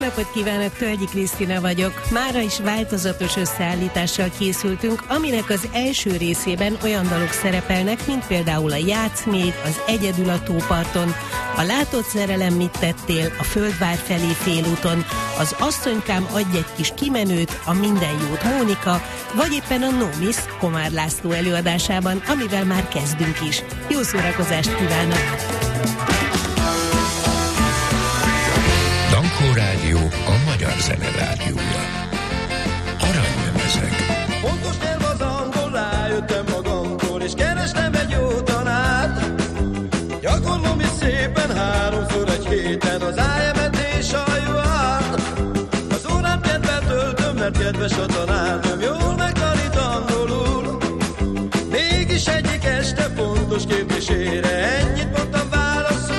Napot kívánok, Tölgyi Krisztina vagyok. Mára is változatos összeállítással készültünk, aminek az első részében olyan dalok szerepelnek, mint például a Játsz még, az Egyedül a tóparton, a Látott szerelem mit tettél, a Földvár felé félúton, az Asszonykám adj egy kis kimenőt, a Minden jót Mónika, vagy éppen a No Miss Komár László előadásában, amivel már kezdünk is. Jó szórakozást kívánok! Dankó Rádió, a magyar zene rádiója. Aranylemezek. Pontos nyelv az angol, rájöttem magamtól, és kerestem egy jó tanárt. Gyakorlom is szépen 3-szor egy héten, az IMT és a UArt. Az órát kedvel töltöm, mert kedves a tanárnőm, jól megtanít angolul. Mégis egyik este fontos kérdésére ennyit mondtam válaszul.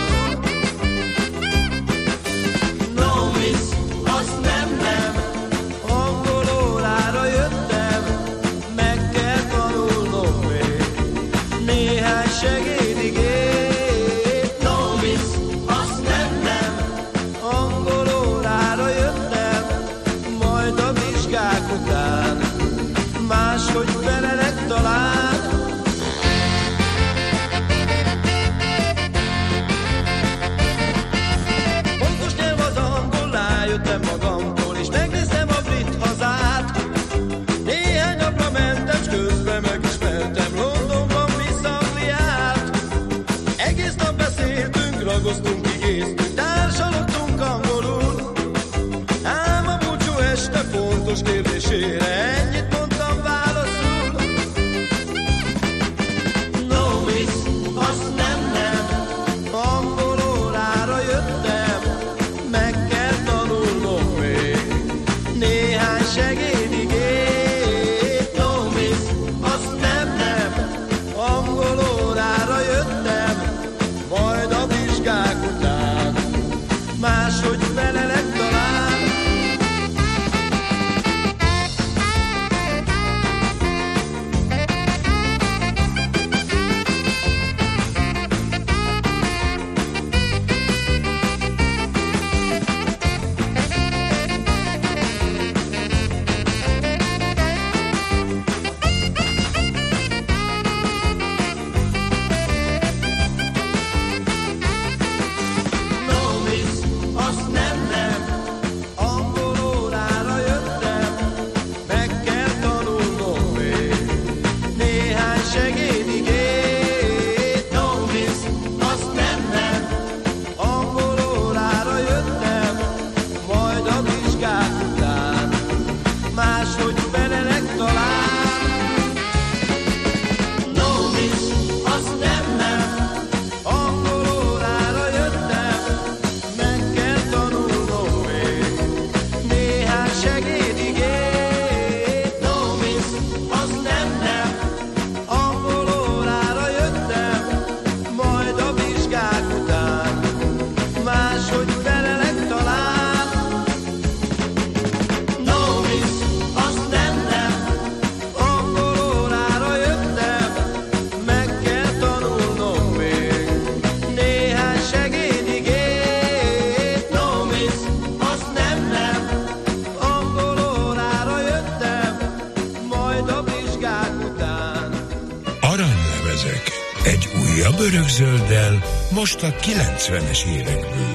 Ragoztunk, igéztünk, társalogtunk angolul. Ám a búcsú este fontos kérdésére ennyit mondtam válaszul. No miss, azt nem, angol órára jöttem, meg kell tanulnom még néhány segédigét. No miss, azt nem, angol órára jöttem, majd a vizsgák után máshogy felelek talán. Örökzölddel, most a 90-es évekből.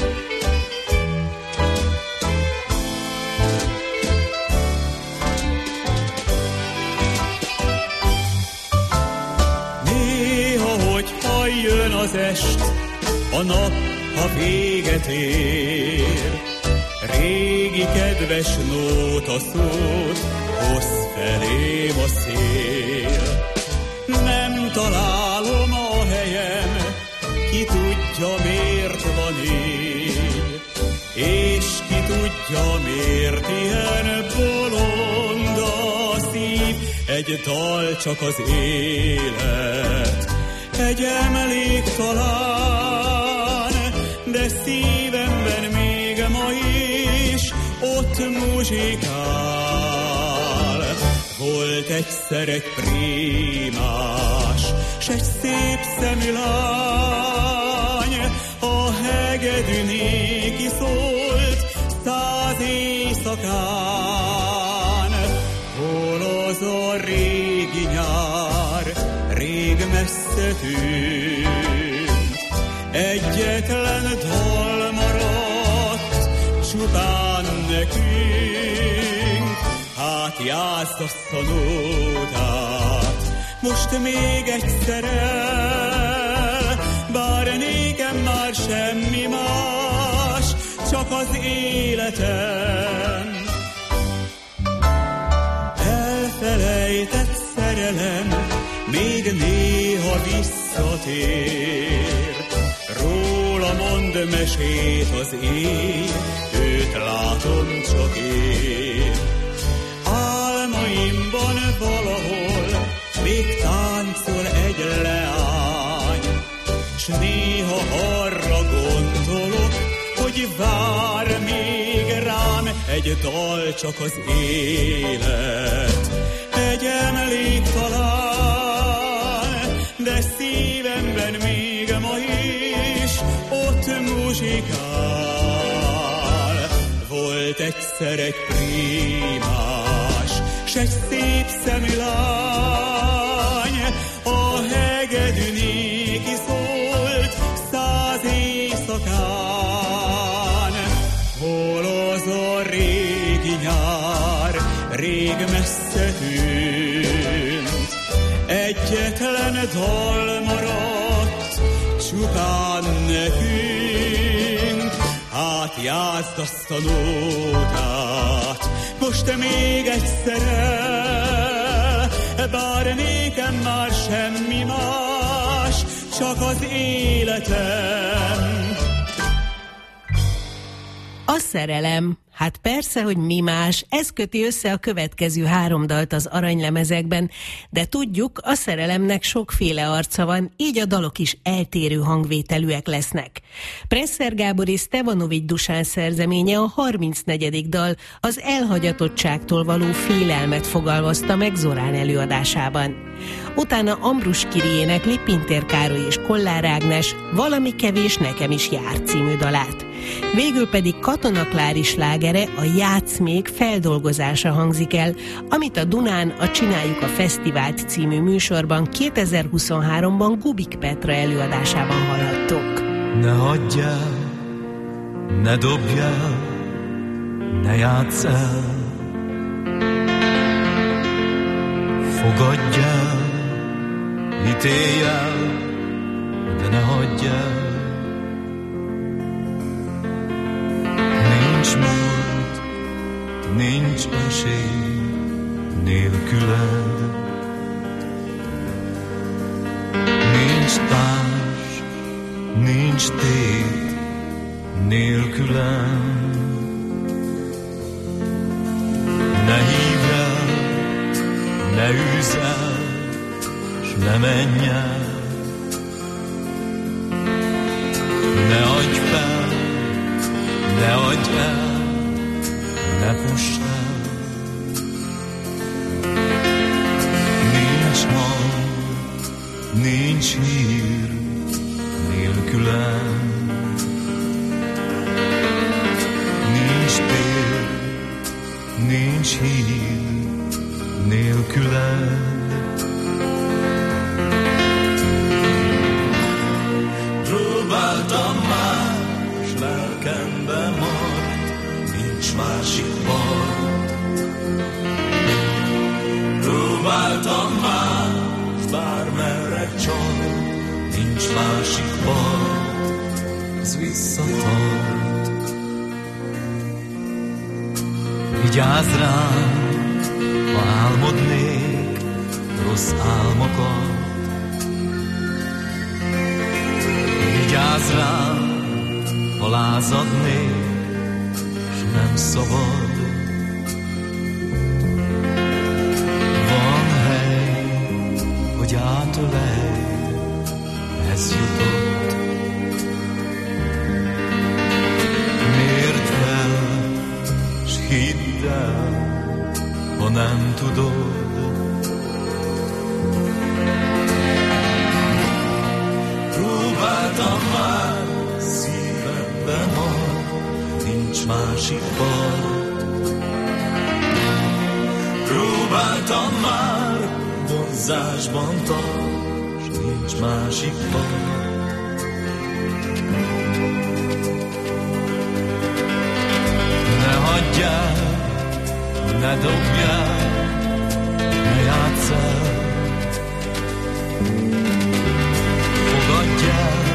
Néha, hogyha jön az est, a nap, ha véget ér, régi kedves nóta szót hoz felém a szél. Nem találom a helyem, ki tudja miért van így, és ki tudja miért ilyen bolond a szív. Egy dal csak az élet, egy emlék talán, de szívemben még ma is ott muzsikál. Volt egyszer egy prímás, s egy szép szemű lány, a hegedű néki szólt, száz éjszakán, hol az a régi nyár, rég messze tűnt. Egyetlen dal maradt csupán nekünk, hát játszd azt a nótát most még egyszer el, bár nékem már semmi más, csak az életem. Elfelejtett szerelem még néha visszatér, róla mond mesét az ég, őt látom csak én. Álmaimban valahol még táncol egy leány, s néha arra gondolok, hogy vár még rám egy dal, csak az élet, egy emlék talán, de szívemben még ma is ott muzsikál. Volt egyszer egy prímás, s egy szép szemű lány, a hegedű néki szólt 100 éjszakán. Hol az a régi nyár, rég messze tűnt, egyetlen dal maradt csupán nekünk. Hát játszd azt a nótát most még egyszer el, bár nékem már semmi más, csak az életem. A szerelem. Hát persze, hogy mi más, ez köti össze a következő 3 dalt az aranylemezekben, de tudjuk, a szerelemnek sokféle arca van, így a dalok is eltérő hangvételűek lesznek. Presser Gábor és Stevanovics Dusán szerzeménye, a 34. dal, az elhagyatottságtól való félelmet fogalmazta meg Zorán előadásában. Utána Ambrus Kiri énekli Pintér Károly és Kollár Ágnes Valami kevés nekem is jár című dalát. Végül pedig Katona Klári slágere, a Játsz még feldolgozása hangzik el, amit a Dunán a Csináljuk a Fesztivált című műsorban 2023-ban Gubik Petra előadásában hallhattuk. Ne hagyjál, ne dobjál, ne játsz el, fogadjál, ítéljál, de ne hagyjál. Nincs múlt, nincs esély nélküled, nincs társ, nincs tét nélkülem. Ne hívj el, ne űzz el, s ne menj el, ne adj fel, ne adj el, ne fuss el. Nincs hang, nincs hír nélkülem, nincs tér, nincs hír nélkülem. Próbáltam már, s lelkembe maradt, nincs másik part. Próbáltam már, s bármerre csal, nincs másik part, az visszatart. Vigyázz rám, ha álmodnék rossz álmokat. Vigyázz rám, ha lázadnék, s nem szabad. Van hely, hogy átölelj, ez jutott. Mérd fel, s hidd el, ha nem tudod. Próbáltam már, szívemben van, nincs nincs másik part. Próbáltam már vonzásban tart, nincs másik part. Ne hagyjál, ne dobjál, ne játsszál, fogadjál,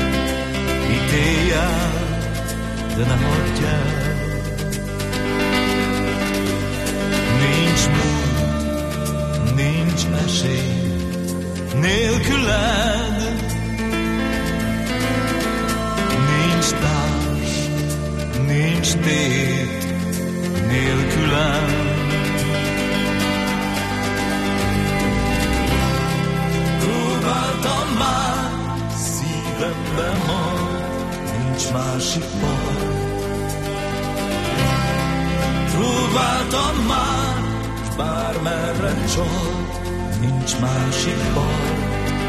ítéljál, de ne hagyjál. Nincs mód, nincs esély nélküled, nincs társ, nincs tét nélkülem. Próbáltam már szívembe majd, nincs másik part. Próbáltam már, s bármerre csak, nincs másik part.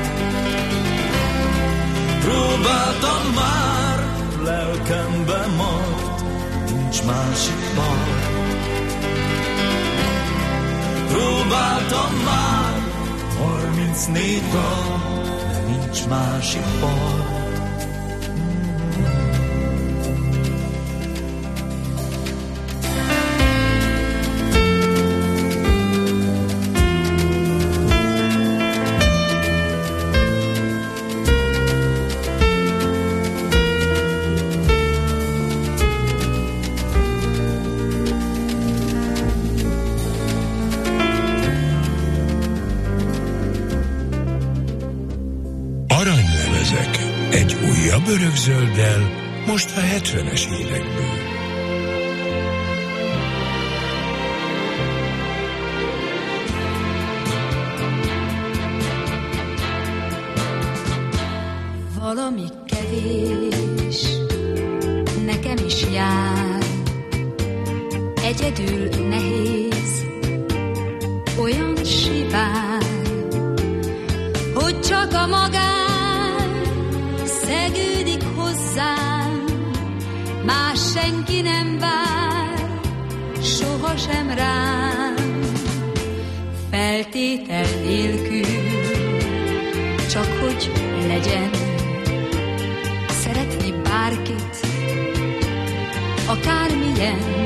Próbáltam már, lelkembe majd, nincs másik part. Próbáltam már, 34 dal, de nincs másik part. Örökzölddel, most a 70-es évekből. Valami kevés, nekem is jár, egyedül nehéz, olyan sivár, hogy csak a magán szegődik hozzám, más senki nem vár, sohasem rám. Feltétel nélkül, csak hogy legyen, szeretni bárkit, akármilyen.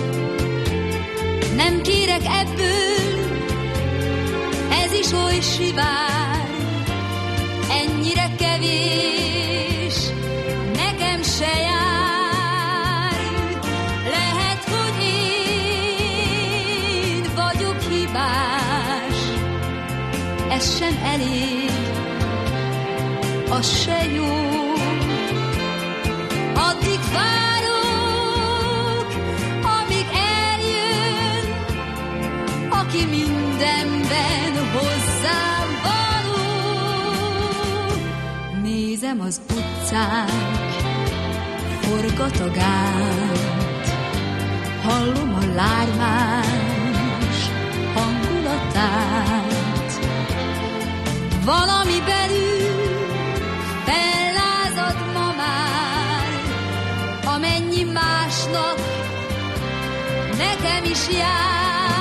Nem kérek ebből, ez is oly sivár, ennyire kevés, nekem se jár. Lehet, hogy én vagyok hibás, ez sem elég, az se jó. Addig várok, amíg eljön, aki mindenben hozzám való. Nézem az utcánk forgat a gát, hallom a lármás hangulatát. Valami belül fellázad ma már, amennyi másnak nekem is jár.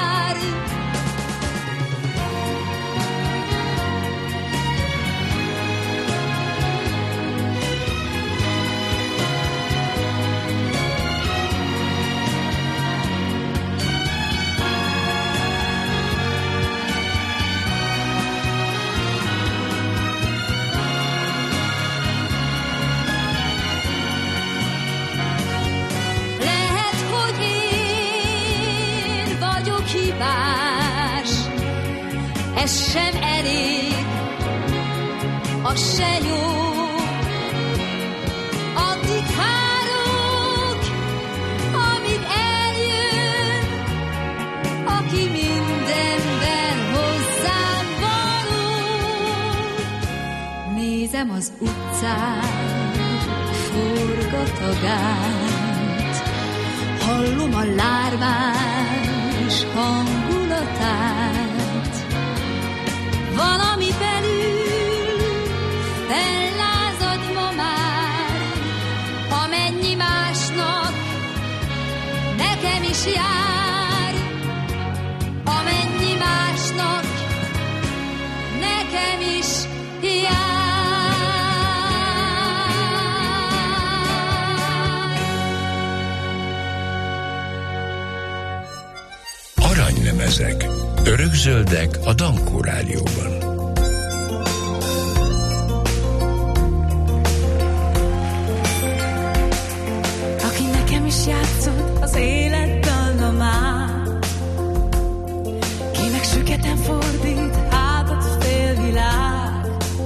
Ez sem elég, az se jó. Addig várok, amíg eljön, aki mindenben hozzám való. Nézem az utcán forgat a gát, hallom a lármás hangulatát. Valami belül fellázad ma már, amennyi másnak is jár, amennyi másnak, nekem is jár. Aranylemezek, örökzöldek a Dankó Rádióban. Aki nekem is játszott az élet dallamát, kinek süketen fordít hátat félvilág,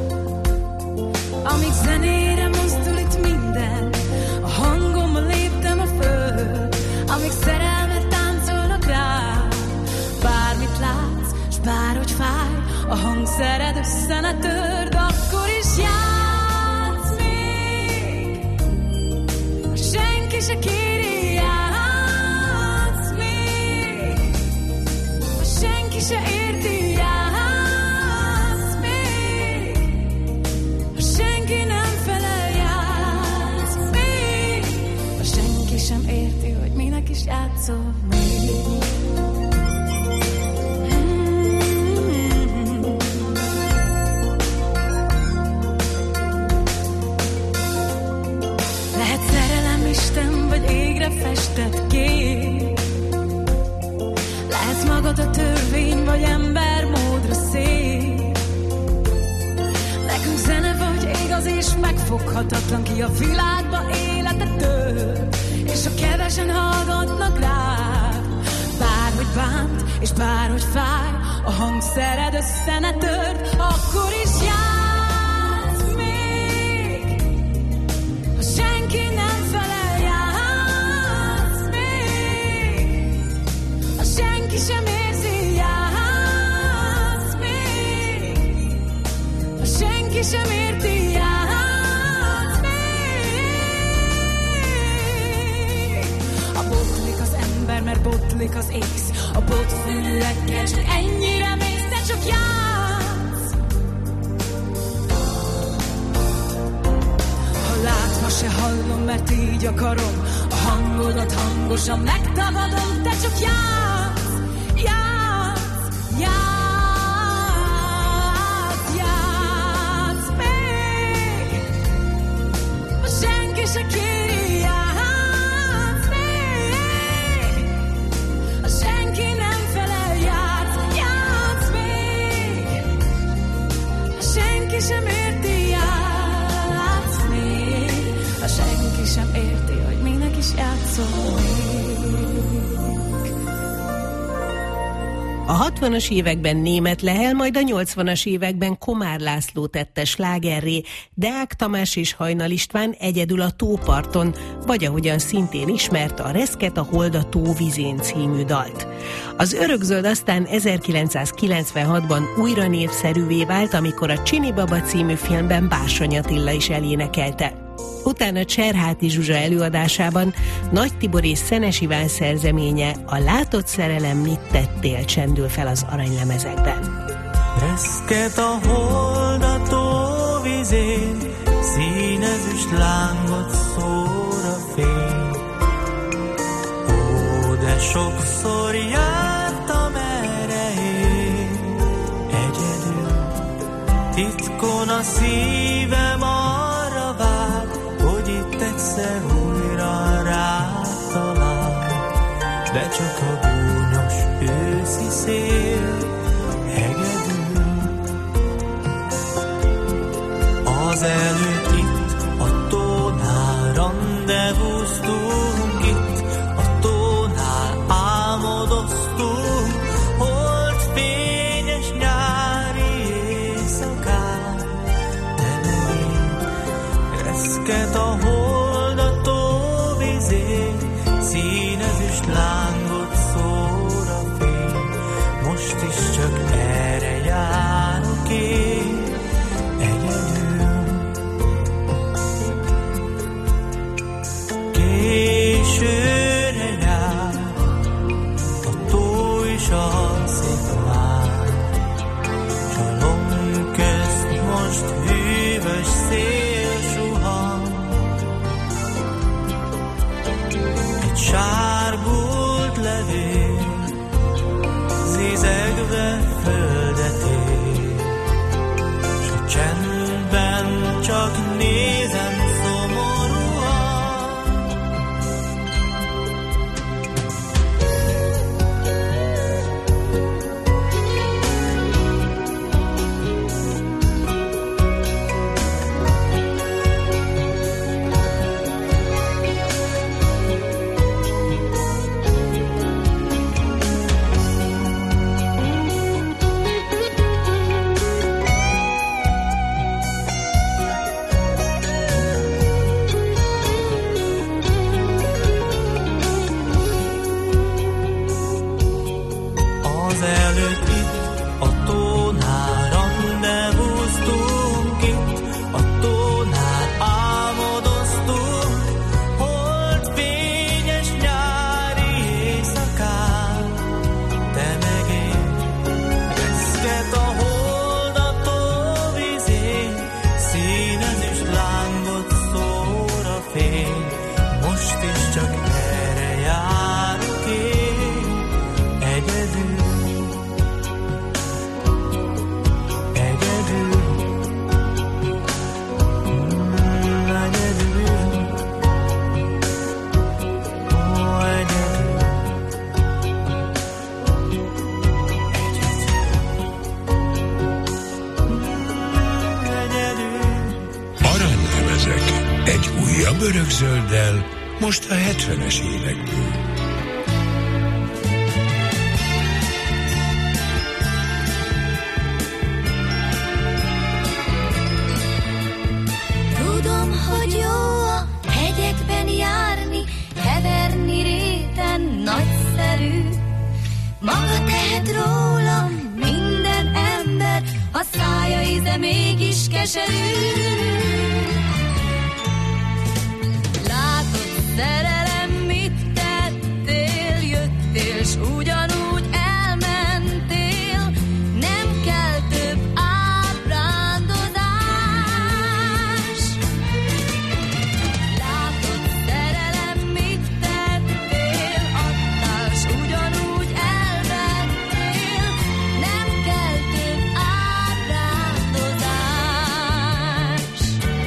amíg zenére mozdul itt minden, a hangommal léptem a föld, amíg szerelmet táncolnak rá. Bármit látsz, s bárhogy fáj, a hangszered össze ne törd, akkor is játsz még. Ha senki se kéri, játsz még. Ha senki se érti, játsz még. Ha senki nem felel, játsz még. Ha senki sem érti, hogy minek is játszol még. Vagy égre festett kép, lehetsz magad a törvény, vagy embermódra szép. Nekünk zene vagy igaz és megfoghatatlan, ki a világba életet tölt, és a kevesen hallgatnak rád. Bárhogy bánt, és bárhogy fáj, a hangszered össze ne törd, akkor is játsz még. Ha senki nem felel, senki sem érzi, játsz még. Ha senki sem érti, játsz még. A botlik az ember, mert botlik az ész, a botfülekkel csak ennyire mész, te csak játsz. Ha látva se hallom, mert így akarom, a hangodat hangosan megtagadom, te csak játsz. Játsz még. Ha senki se kéri, játsz még. Ha senki nem felel, játsz még. Ha senki sem érti, játsz még. Ha senki sem érti, hogy minek is játszol még. A 60-as években Németh Lehel, majd a 80-as években Komár László tette slágerré Deák Tamás és Hajnal István Egyedül a tóparton, vagy ahogyan szintén ismert a Reszket a hold a tó vizén című dalt. Az örökzöld aztán 1996-ban újra népszerűvé vált, amikor a Csini Baba című filmben Bársony Attila is elénekelte. Utána Cserháti Zsuzsa előadásában Nagy Tibor és Szenes Iván szerzeménye, a Látott szerelem mit tettél csendül fel az aranylemezekben. Reszket a hold a tóvizén, színezüst lángot szór a fény. Ó, de sokszor jártam erre én, egyedül, titkon a szívem arra vár, hogy itt egyszer újra rátalál, de csak a gúnyos őszi szél hegedül. Az előtt itt a tónál randevúztunk, itt a tónál álmodoztunk, holdfényes nyári éjszakán, de megint reszket a hold a tóvizén, színezüst lángot szór a fény. Most is csak erre járok én, egyedül. Későre jár, a tó is alszik már, s a lomb közt most hűvös szél suhan. Egy sárbult le elvér, zizegve földet ér, s a csendben csak nézem szomorúan. Örökzölddel, most a 70-es évekből. Tudom, hogy jó a hegyekben járni, heverni réten nagyszerű. Maga tehet rólam minden ember, a szája íze mégis keserű. Szerelem, mit tettél, jöttél, s ugyanúgy elmentél, nem kell több ábrándozás. Látod, szerelem, mit tettél, adtál, s ugyanúgy elmentél, nem kell több ábrándozás.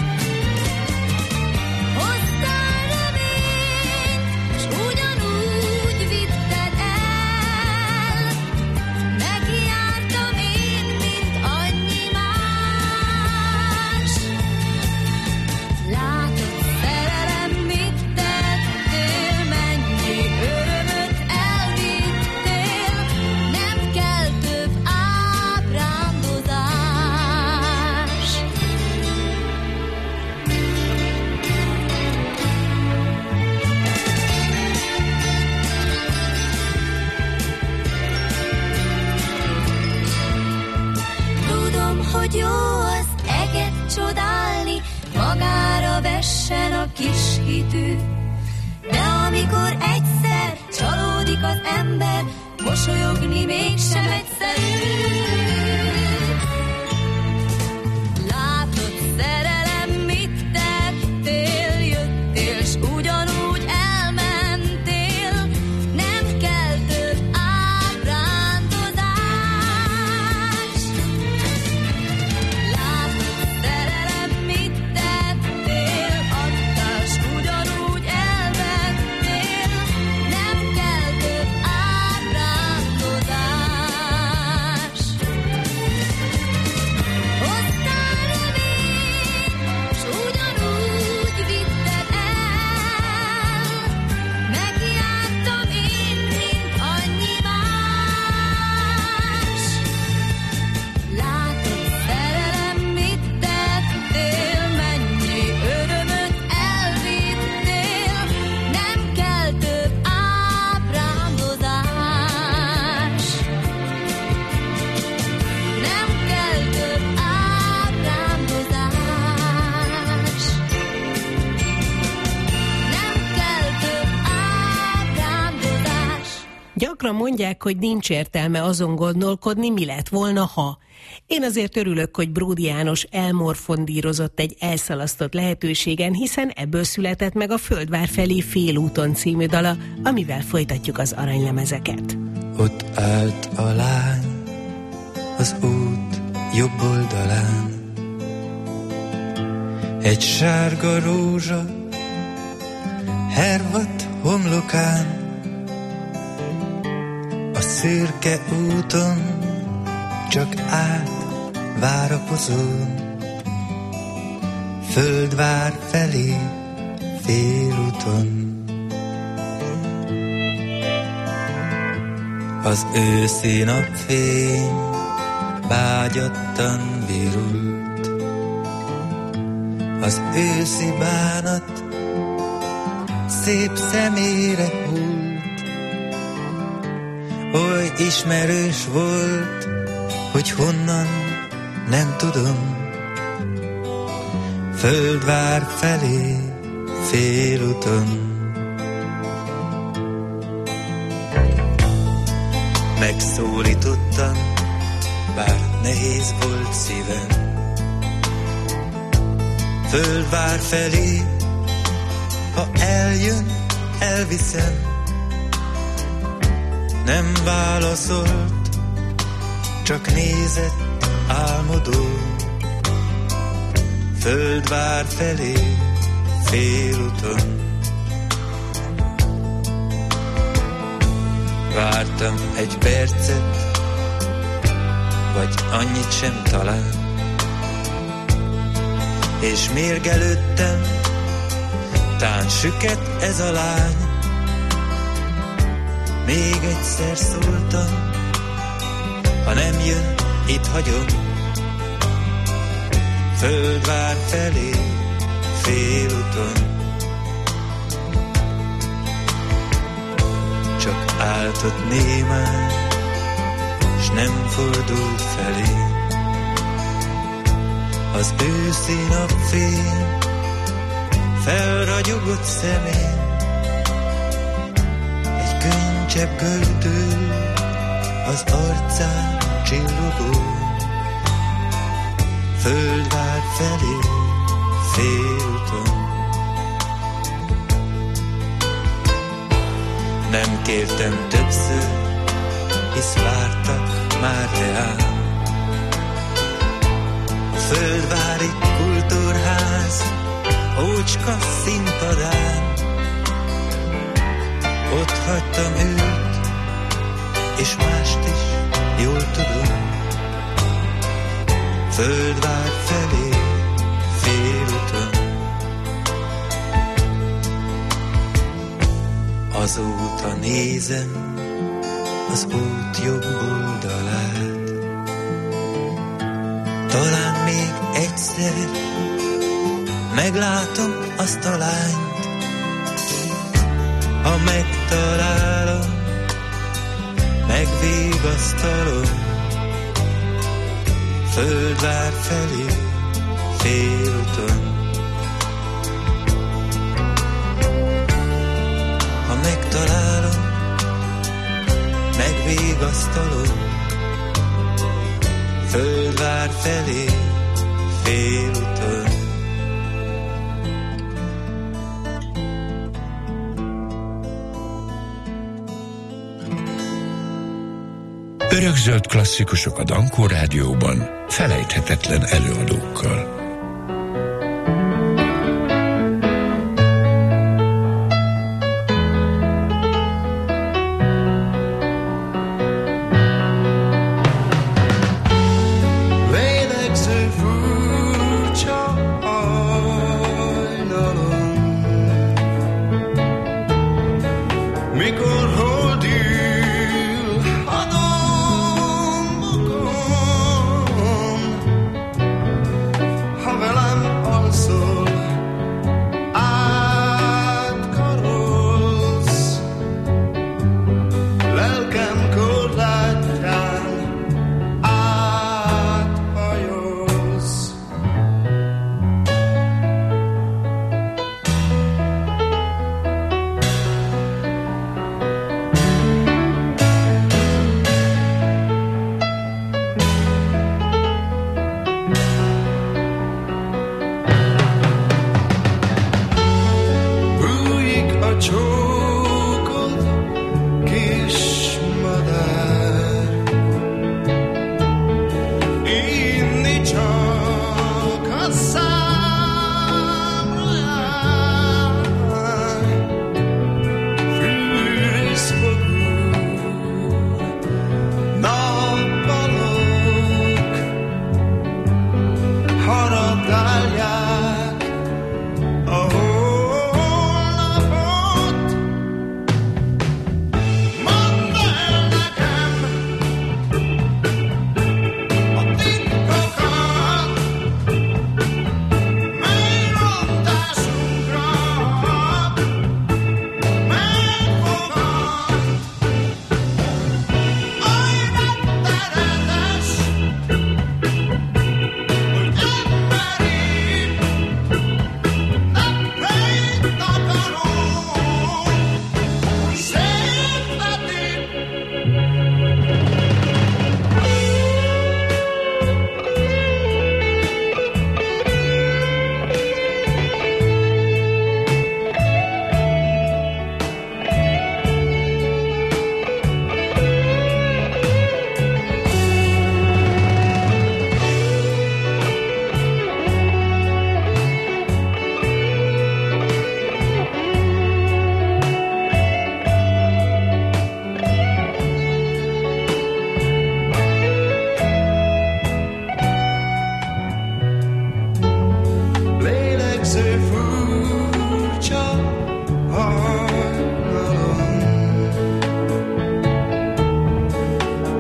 Hogy jó az eget csodálni, magára vessen a kis hitű. De amikor egyszer csalódik az ember, mosolyogni mégsem egyszerű. Látod, szerelem, mit tettél, jöttél, s ugyanúgy elmentél, nem kell több ábrándozás. Gyakran mondják, hogy nincs értelme azon gondolkodni, mi lett volna, ha. Én azért örülök, hogy Bródy János elmorfondírozott egy elszalasztott lehetőségen, hiszen ebből született meg a Földvár felé Félúton című dala, amivel folytatjuk az aranylemezeket. Ott állt a lány az út jobb oldalán, egy sárga rózsa hervadt homlokán, a szürke úton csak át várakozón, Földvár felé Félúton. Az őszi napfény vágyattan virult, az őszi bánat szép szemére hult, oly ismerős volt, hogy honnan nem tudom, Földvár felé Félúton. Megszólítottam, bár nehéz volt szívem, Földvár felé, ha eljön, elviszem. Nem válaszolt, csak nézett álmodó, Földvár felé Félúton. Vártam egy percet, vagy annyit sem talán, és mérgelődtem, tán süket ez a lány. Még egyszer szóltam, ha nem jön, itt hagyom, Földvár felé Félúton. Csak állt ott némán, s nem fordult felé. Az őszi napfény felragyogott szemén, egy könycsepp gördül az arcán csillogó, Földvár felé Félúton. Nem kértem többször, hisz vártak már reám. A földvári kultúrház ócska színpadán ott hagytam őt, és mást is jól tudom, Földvár felé Félúton. Azóta nézem az út jobb oldalát, talán még egyszer meglátom azt a lányt. Ha megtalálom, megvigasztalom, Földvár felé Félúton. Ha megtalálom, megvigasztalom, Földvár felé Félúton. Örökzöld klasszikusok a Dankó Rádióban, felejthetetlen előadókkal.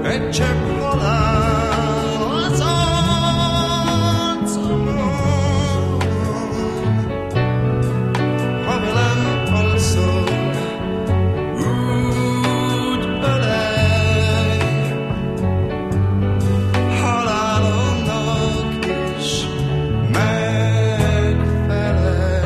egy csepp halál az arcomon. Ha velem alszol, úgy ölej, halálomnak is megfelelj.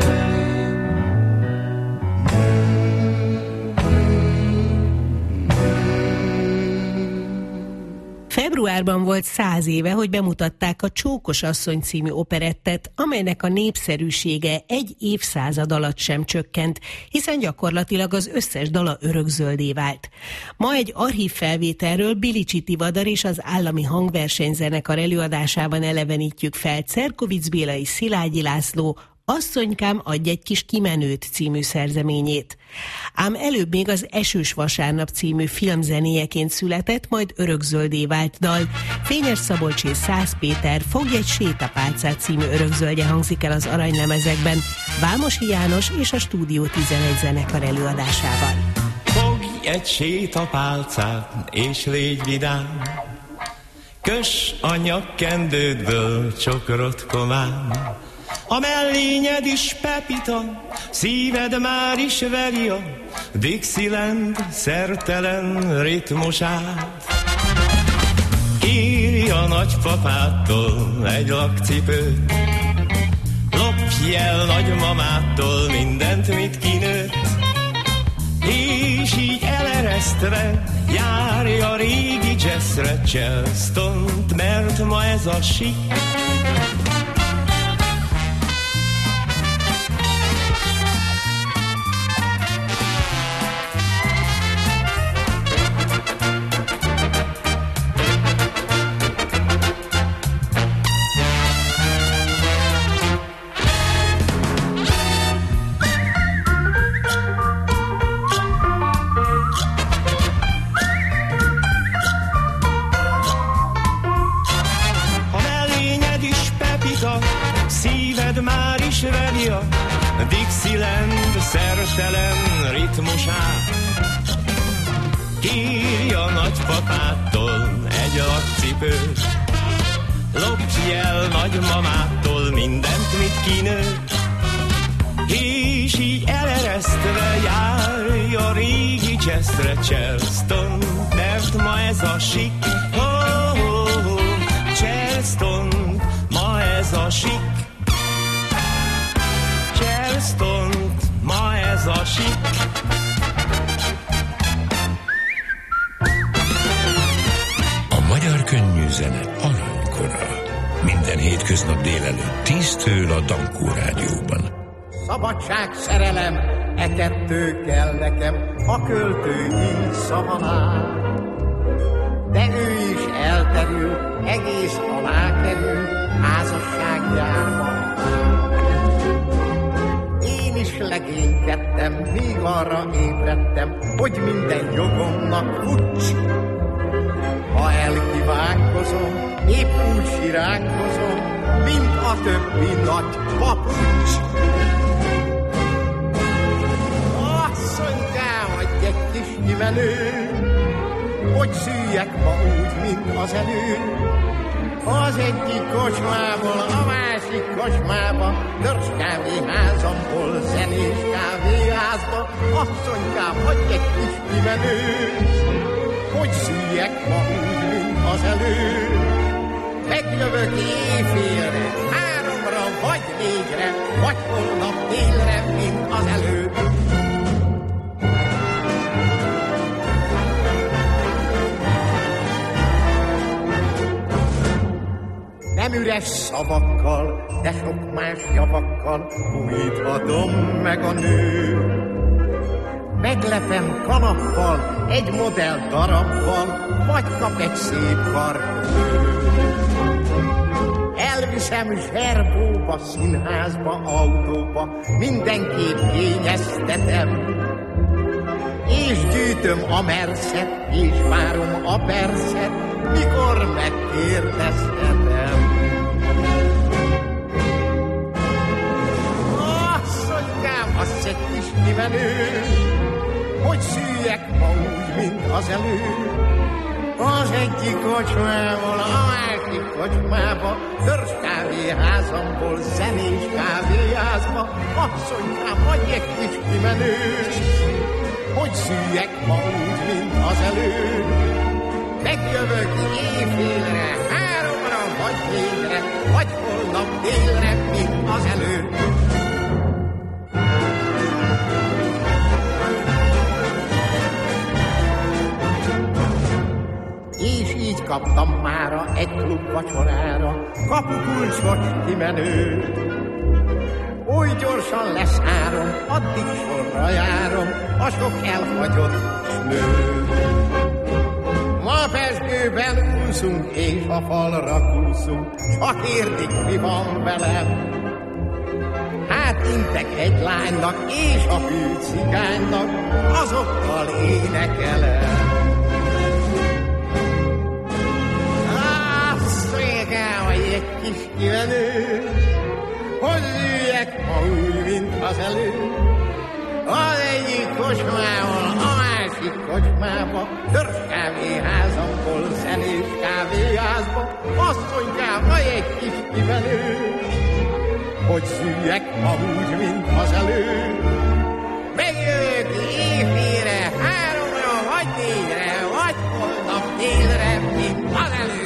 Februárban volt 100 éve, hogy bemutatták a Csókos asszony című operettet, amelynek a népszerűsége egy évszázad alatt sem csökkent, hiszen gyakorlatilag az összes dala örökzöldé vált. Ma egy archív felvételről Bilicsi Tivadar és az Állami Hangversenyzenekar előadásában elevenítjük fel Czerkovics Béla és Szilágyi László Asszonykám, adj egy kis kimenőt című szerzeményét. Ám előbb még az Esős vasárnap című filmzenéjeként született, majd örökzöldé vált dal. Fényes Szabolcs és Szász Péter Fogj egy sétapálcát című örökzöldje hangzik el az aranylemezekben, Vámosi János és a Stúdió 11 zenekar előadásával. Fogj egy sétapálcát és légy vidám, köss a nyakkendődből csokrot komám. A mellényed is pepita, szíved már is veri a Dixieland szertelen ritmusát. Kérj a nagypapától egy lakcipőt, lopj el nagymamától mindent, mit kinőtt, és így eleresztve járj a régi jazzre, Charlestont, mert ma ez a sik. Dixieland szertelen ritmusát. Kérj a nagypapától egy lakcipőt, lopj el nagymamától mindent, mit kinőtt, és így eleresztve járj a régi jazzre, Charleston, mert ma ez a sik. Oh, oh, oh, Charleston, ma ez a sik. Charleston, ma ez a sik. A magyar könnyű zene aranykora. Minden hétköznap délelőtt 10-től a Dankó Rádióban. Szabadság, szerelem, e kettő kell nekem, a költő így szavalál. De ő is elterül, egész alá kerül, házasságjában. Én is legénykedtem, míg arra ébredtem, hogy minden jogomnak fucs. Ha elkívánkozom, épp úgy siránkozom, mint a többi nagy papucs. Asszonykám, adj egy kis kimenő, hogy szüljek ma úgy, mint az elő. Az egyik kocsmából a másik kocsmába, törzs kávéházamból zenés kávéházba. Asszonykám, adj egy kis kimenő, hogy szüljek ma úgy, mint az elő. Megjövök éjfélre, 3-ra vagy 4-re, vagy holnap délre, mint az elő. Nem üres szavakkal, de sok más javakkal újíthatom meg a nő. Meglepem kanappal, egy modell darabbal, vagy kap egy szép karkötő. Elviszem zserbóba, színházba, autóba, mindenképp kényeztetem. És gyűjtöm a merszet, és várom a percet, mikor megkérdezhetem. Asszonykám, az egy kis kimenő, hogy szüljek ma úgy, mint az elő. Az egyik kocsmából a másik kocsmába, törzskávéházamból zenés kávéházba, asszonykám, adj egy kis kimenőt, hogy szűjjek ma úgy, mint az előtt. Megjövök éjfélre, 3-ra vagy 4-re, vagy holnap délre, mint az előtt. És így kaptam mára egy klub vacsorára kapukulcsot kimenőt. Oly gyorsan leszárom, addig sorra járom a sok elhagyott nőt. Ma pezsgőben úszunk, és a falra kúszunk, ha kérdik, mi van velem. Hát intek egy lánynak, és a hű cigánynak, azokkal énekelem. Azt végel, hogy egy kis kivenő, hogy üljek ma úgy, mint az előtt. Az egyik kocsmával, a másik kocsmába, törzskávéházamból zenés kávéházba, asszonykám, vagy egy kis kimenő, hogy szűjjek ma úgy, mint az előtt. Megjövök éjfélre, 3-ra vagy 4-re, vagy holnap délre, mint az előtt.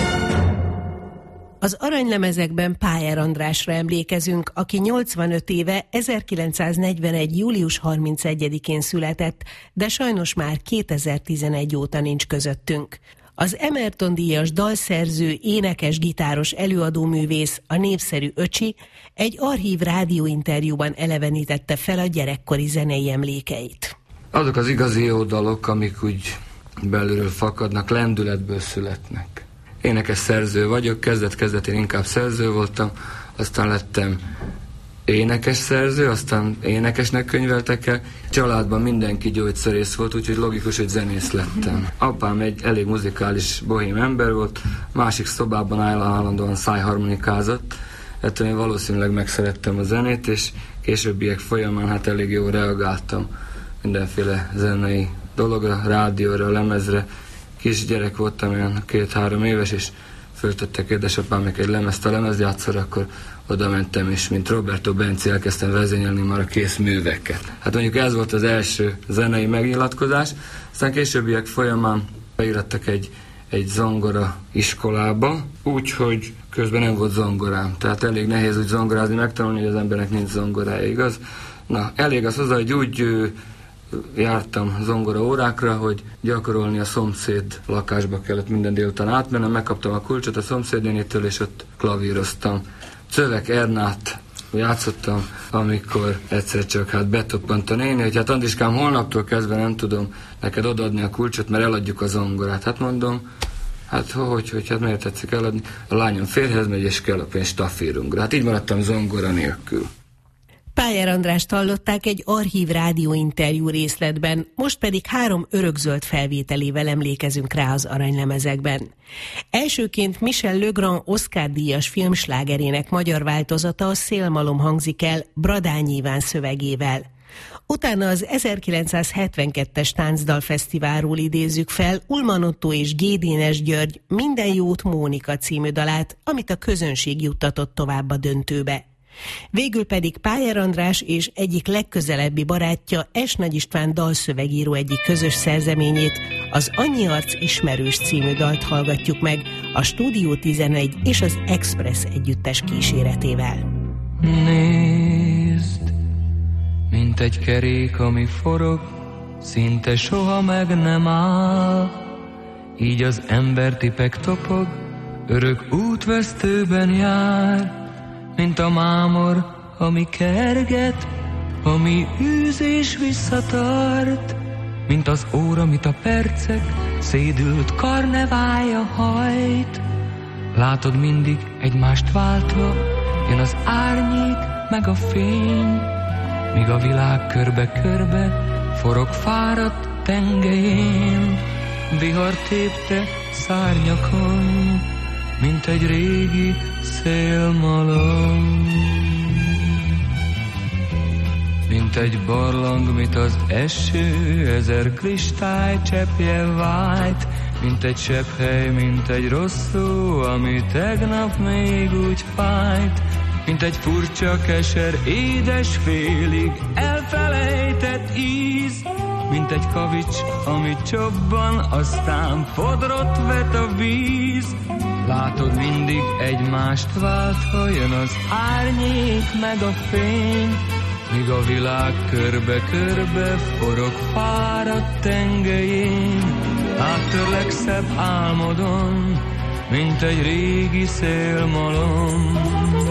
Az aranylemezekben Pájer Andrásra emlékezünk, aki 85 éve 1941. július 31-én született, de sajnos már 2011 óta nincs közöttünk. Az Emerton-díjas dalszerző, énekes, gitáros, előadóművész, a népszerű Öcsi egy archív rádióinterjúban elevenítette fel a gyerekkori zenei emlékeit. Azok az igazi jó dalok, amik úgy belülről fakadnak, lendületből születnek. Énekes szerző vagyok, kezdet-kezdetén inkább szerző voltam, aztán lettem énekes szerző, aztán énekesnek könyveltek el. Családban mindenki gyógyszerész volt, úgyhogy logikus, hogy zenész lettem. Apám egy elég muzikális bohém ember volt, másik szobában állandóan szájharmonikázott, ettől én valószínűleg megszerettem a zenét, és későbbiek folyamán hát elég jól reagáltam mindenféle zenei dologra, rádióra, lemezre. Kisgyerek voltam, olyan 2-3 éves, és föltettek édesapámnak egy lemezt a lemezjátszóra, akkor oda mentem, és mint Roberto Benci elkezdtem vezényelni már a kész műveket. Hát mondjuk ez volt az első zenei megnyilatkozás, aztán későbbiek folyamán beírattak egy zongora iskolába, úgyhogy közben nem volt zongorám, tehát elég nehéz úgy zongorázni, megtanulni, hogy az embernek nincs zongorája, igaz? Na, elég az hozzá, hogy úgy jártam zongora órákra, hogy gyakorolni a szomszéd lakásba kellett minden délután átmennem, megkaptam a kulcsot a szomszédnénitől, és ott klavíroztam. Czövek Ernát játszottam, amikor egyszer csak hát betoppant a néni, hogy hát Andriskám, holnaptól kezdve nem tudom neked odaadni a kulcsot, mert eladjuk a zongorát. Hát mondom, hát hát miért tetszik eladni? A lányom férjhez megy, és kell a pénz stafírungra. Hát így maradtam zongora nélkül. Pájer Andrást hallották egy archív rádióinterjú részletben, most pedig 3 örökzöld felvételével emlékezünk rá az aranylemezekben. Elsőként Michel Legrand Oscar-díjas filmslágerének magyar változata, a Szélmalom hangzik el Bradány Iván szövegével. Utána az 1972-es táncdalfesztiválról idézzük fel Ulman Ottó és Gédénes György Minden jót Mónika című dalát, amit a közönség juttatott tovább a döntőbe. Végül pedig Pájer András és egyik legközelebbi barátja S. Nagy István dalszövegíró egyik közös szerzeményét, az Annyi arc ismerős című dalt hallgatjuk meg a Stúdió 11 és az Express együttes kíséretével. Nézd, mint egy kerék, ami forog, szinte soha meg nem áll, így az embertipek topog, örök útvesztőben jár. Mint a mámor, ami kerget, ami űz és visszatart, mint az óra, amit a percek szédült karneválja hajt. Látod mindig egymást váltva, jön az árnyék meg a fény, míg a világ körbe-körbe forog fáradt tengelyén. Vihar tépte szárnyakon, mint egy régi szélmalom. Mint egy barlang, mit az eső 1000 kristálycseppje vájt, mint egy sepphely, mint egy rossz szó, ami tegnap még úgy fájt, mint egy furcsa keser, édes félig elfelejtett íz, mint egy kavics, ami csobban, aztán fodrot vet a víz. Látod, mindig egymást váltva jön az árnyék meg a fény, míg a világ körbe-körbe forog fáradt tengelyén. Áttörlek szebb álmodon, mint egy régi szélmalom.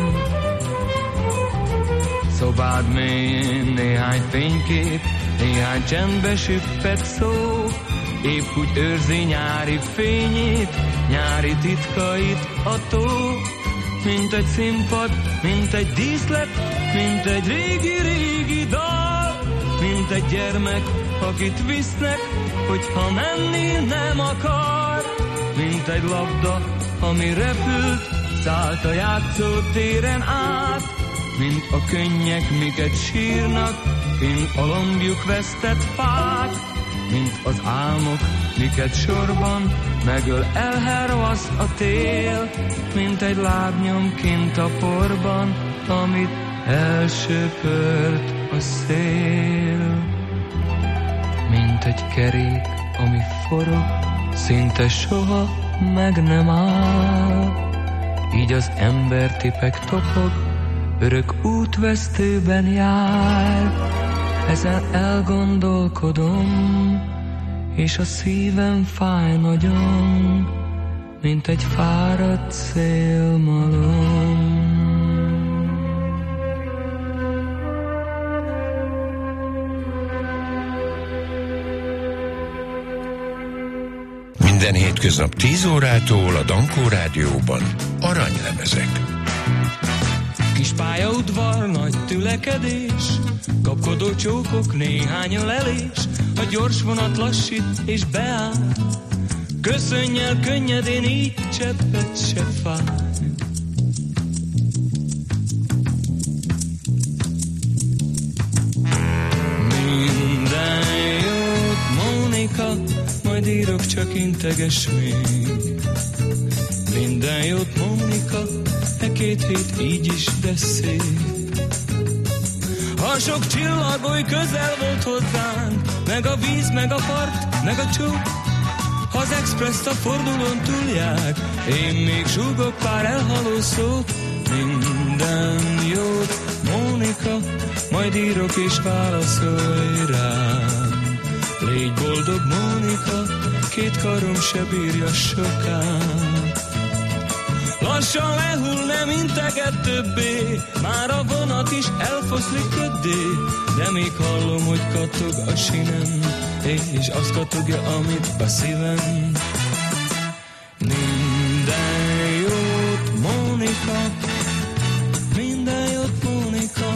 Szobád mélyén néhány fénykép, néhány csendbe süppett szó, épp úgy őrzi nyári fényét, nyári titkait a tó. Mint egy színpad, mint egy díszlet, mint egy régi-régi dal, mint egy gyermek, akit visznek, hogyha menni nem akar, mint egy labda, ami repült, szállt a játszótéren át, mint a könnyek, miket sírnak, mint a lombjuk vesztett fák, mint az álmok, miket sorban megöl, elhervaszt a tél, mint egy lábnyom kint a porban, amit elsöpört a szél. Mint egy kerék, ami forog, szinte soha meg nem áll, így az embertipek topog, örök útvesztőben jár. Ezen elgondolkodom, és a szívem fáj nagyon, mint egy fáradt szélmalom. Minden hétköznap 10 órától a Dankó Rádióban aranylemezek. Kis pályaudvar, nagy tülekedés, kapkodó csókok, néhány ölelés, a gyors vonat lassít és beáll. Köszönj el könnyedén, így cseppet se fáj. Minden jót, Mónika, majd írok, csak integes még. Minden jót, Mónika, e 2 hét így is, de szép. Ha sok csillag oly közel volt hozzánk, meg a víz, meg a part, meg a csók, ha az expresszt a fordulón túlják, én még zsúgok pár elhaló szót. Minden jót, Mónika, majd írok és válaszolj rám. Légy boldog, Mónika, 2 karom se bírja sokáig. Lassan lehull, nem integet többé, már a vonat is elfoszlik köddé, de még hallom, hogy kattog a sinem, és azt kattogja, amit a szívem. Minden jót, Mónika, minden jót, Mónika,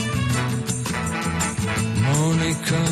Mónika.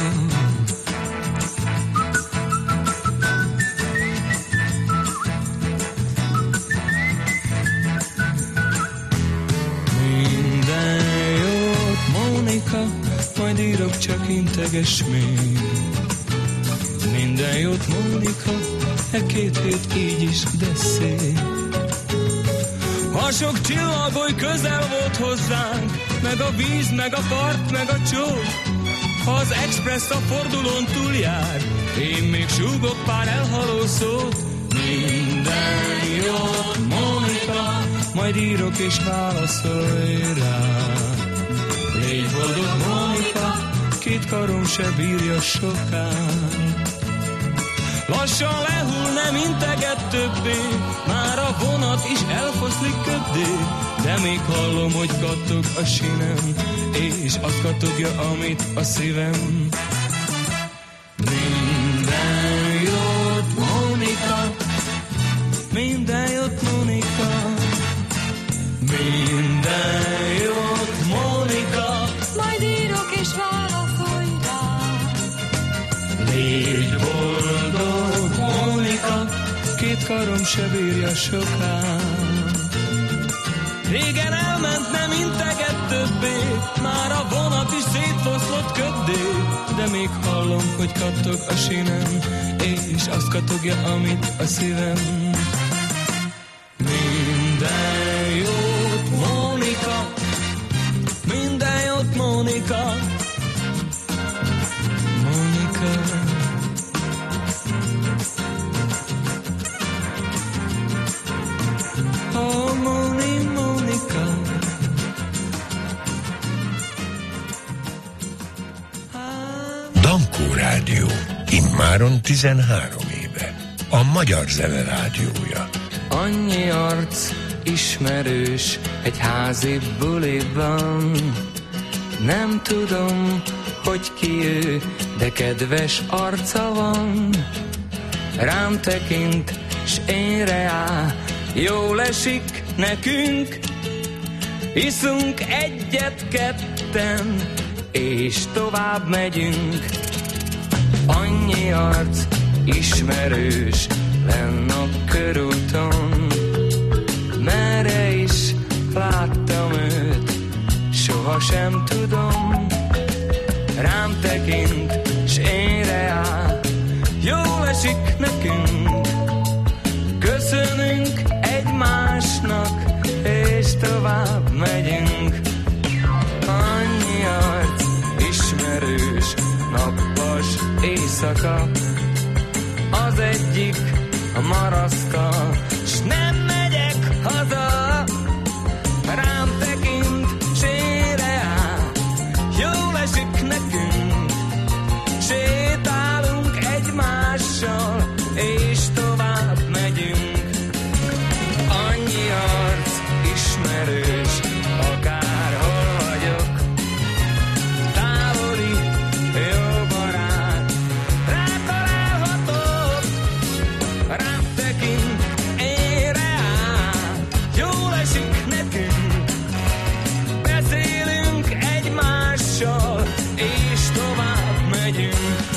Majd írok, csak integes még. Minden jót, Mónika, e 2 hét így is, de szép. Ha sok csillag oly közel volt hozzánk, meg a víz, meg a part, meg a csók, ha az express a fordulón túljár, én még súgok pár elhaló szót. Minden jót, Mónika, majd írok és válaszolj rám. Légy boldog, Mónika, 2 karom se bírja sokáig. Lassan lehull, nem integet többé, már a vonat is elfoszlik köddé, de még hallom, hogy kattog a sinem, és azt kattogja, amit a szívem. Minden jót, Mónika, minden jót, Mónika, minden jót, Mónika, majd írok és válaszolj rám. Légy boldog, Mónika, 2 karom se bírja sokáig. Régen elment, nem integet többé, már a vonat is szétfoszlott köddé, de még hallom, hogy kattog a sínen, és azt kattogja, amit a szívem. Minden jót, Mónika, minden jót, Mónika, Mónika. Oh, Mónika. Dankó Rádió, immáron 13 éve. A magyar zene rádiója. Annyi arc ismerős egy házi buliban. Nem tudom, hogy ki ő, de kedves arca van. Rám tekint, s én reá, jól esik nekünk. Iszunk egyet-ketten, és tovább megyünk. Annyi arc ismerős lenn a körúton. Merre is láttam őt, sohasem tudom. Rám tekint, s én reá, jól esik nekünk. Köszönünk egymásnak, és tovább megyünk. Annyi arc ismerős, nappos éjszaka. Az egyik a marasztal, s nem megyek haza. Rám tekint, s én reá, jól esik nekünk. Sétálunk egymással, és tovább megyünk. Annyi arc ismerős, akárhol vagyok. Távoli, jó barát, rátalálhatok. Rám tekint, én reál, jól esik nekünk. Beszélünk egymással, és tovább megyünk.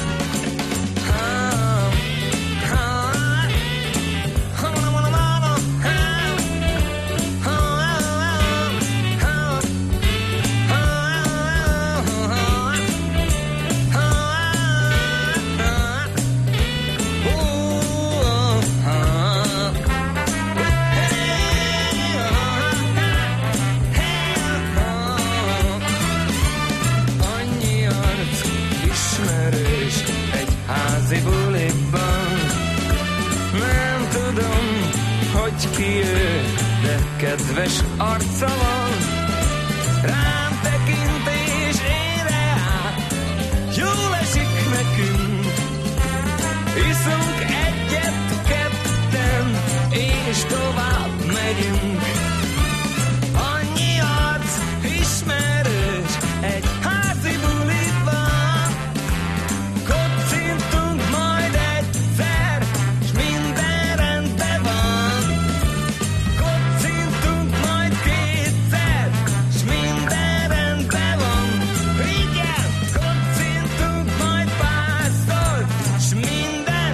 Nem tudom, hogy ki ő, de kedves arca van. Rám tekint és én reá, jól esik nekünk. Iszunk egyet-ketten, és tovább megyünk. Annyi arc ismerős egy házi buliban. Kocintunk majd egyszer, s minden rendben van. Kocintunk majd kétszer, s minden rendben van. Igen, kocintunk majd párszor, s minden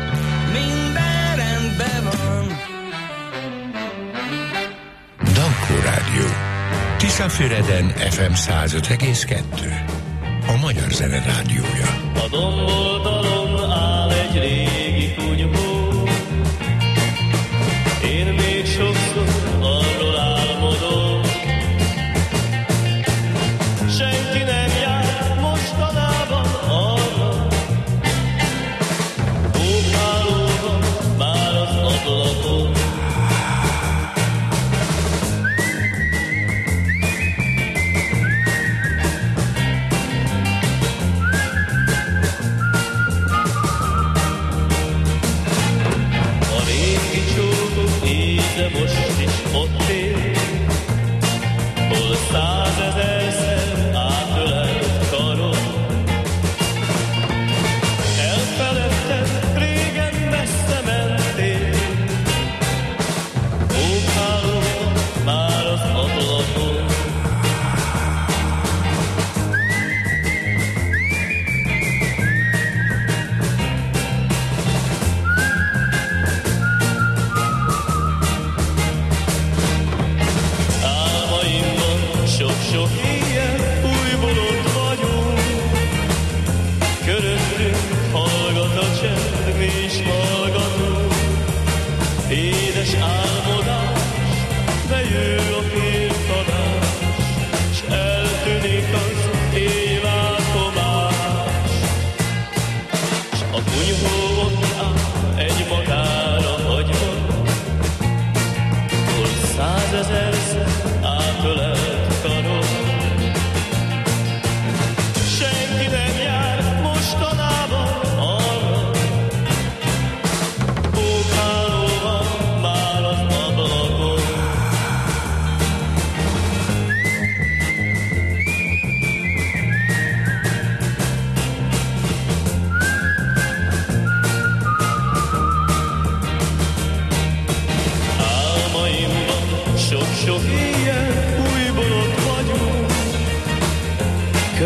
rendben van. Dankó Rádió. Tiszafüreden FM 105,2. A magyar zene rádiója. A domboldalon áll egy régi kunyhó. Én még sokszor arról álmodom. Senki nem jár mostanában arra. Bókálóban már az ablakon. De most is ott él, hol 100 000-szer átölelt karom. Elfeledted, régen messze mentél, bókálóban már az ablakon.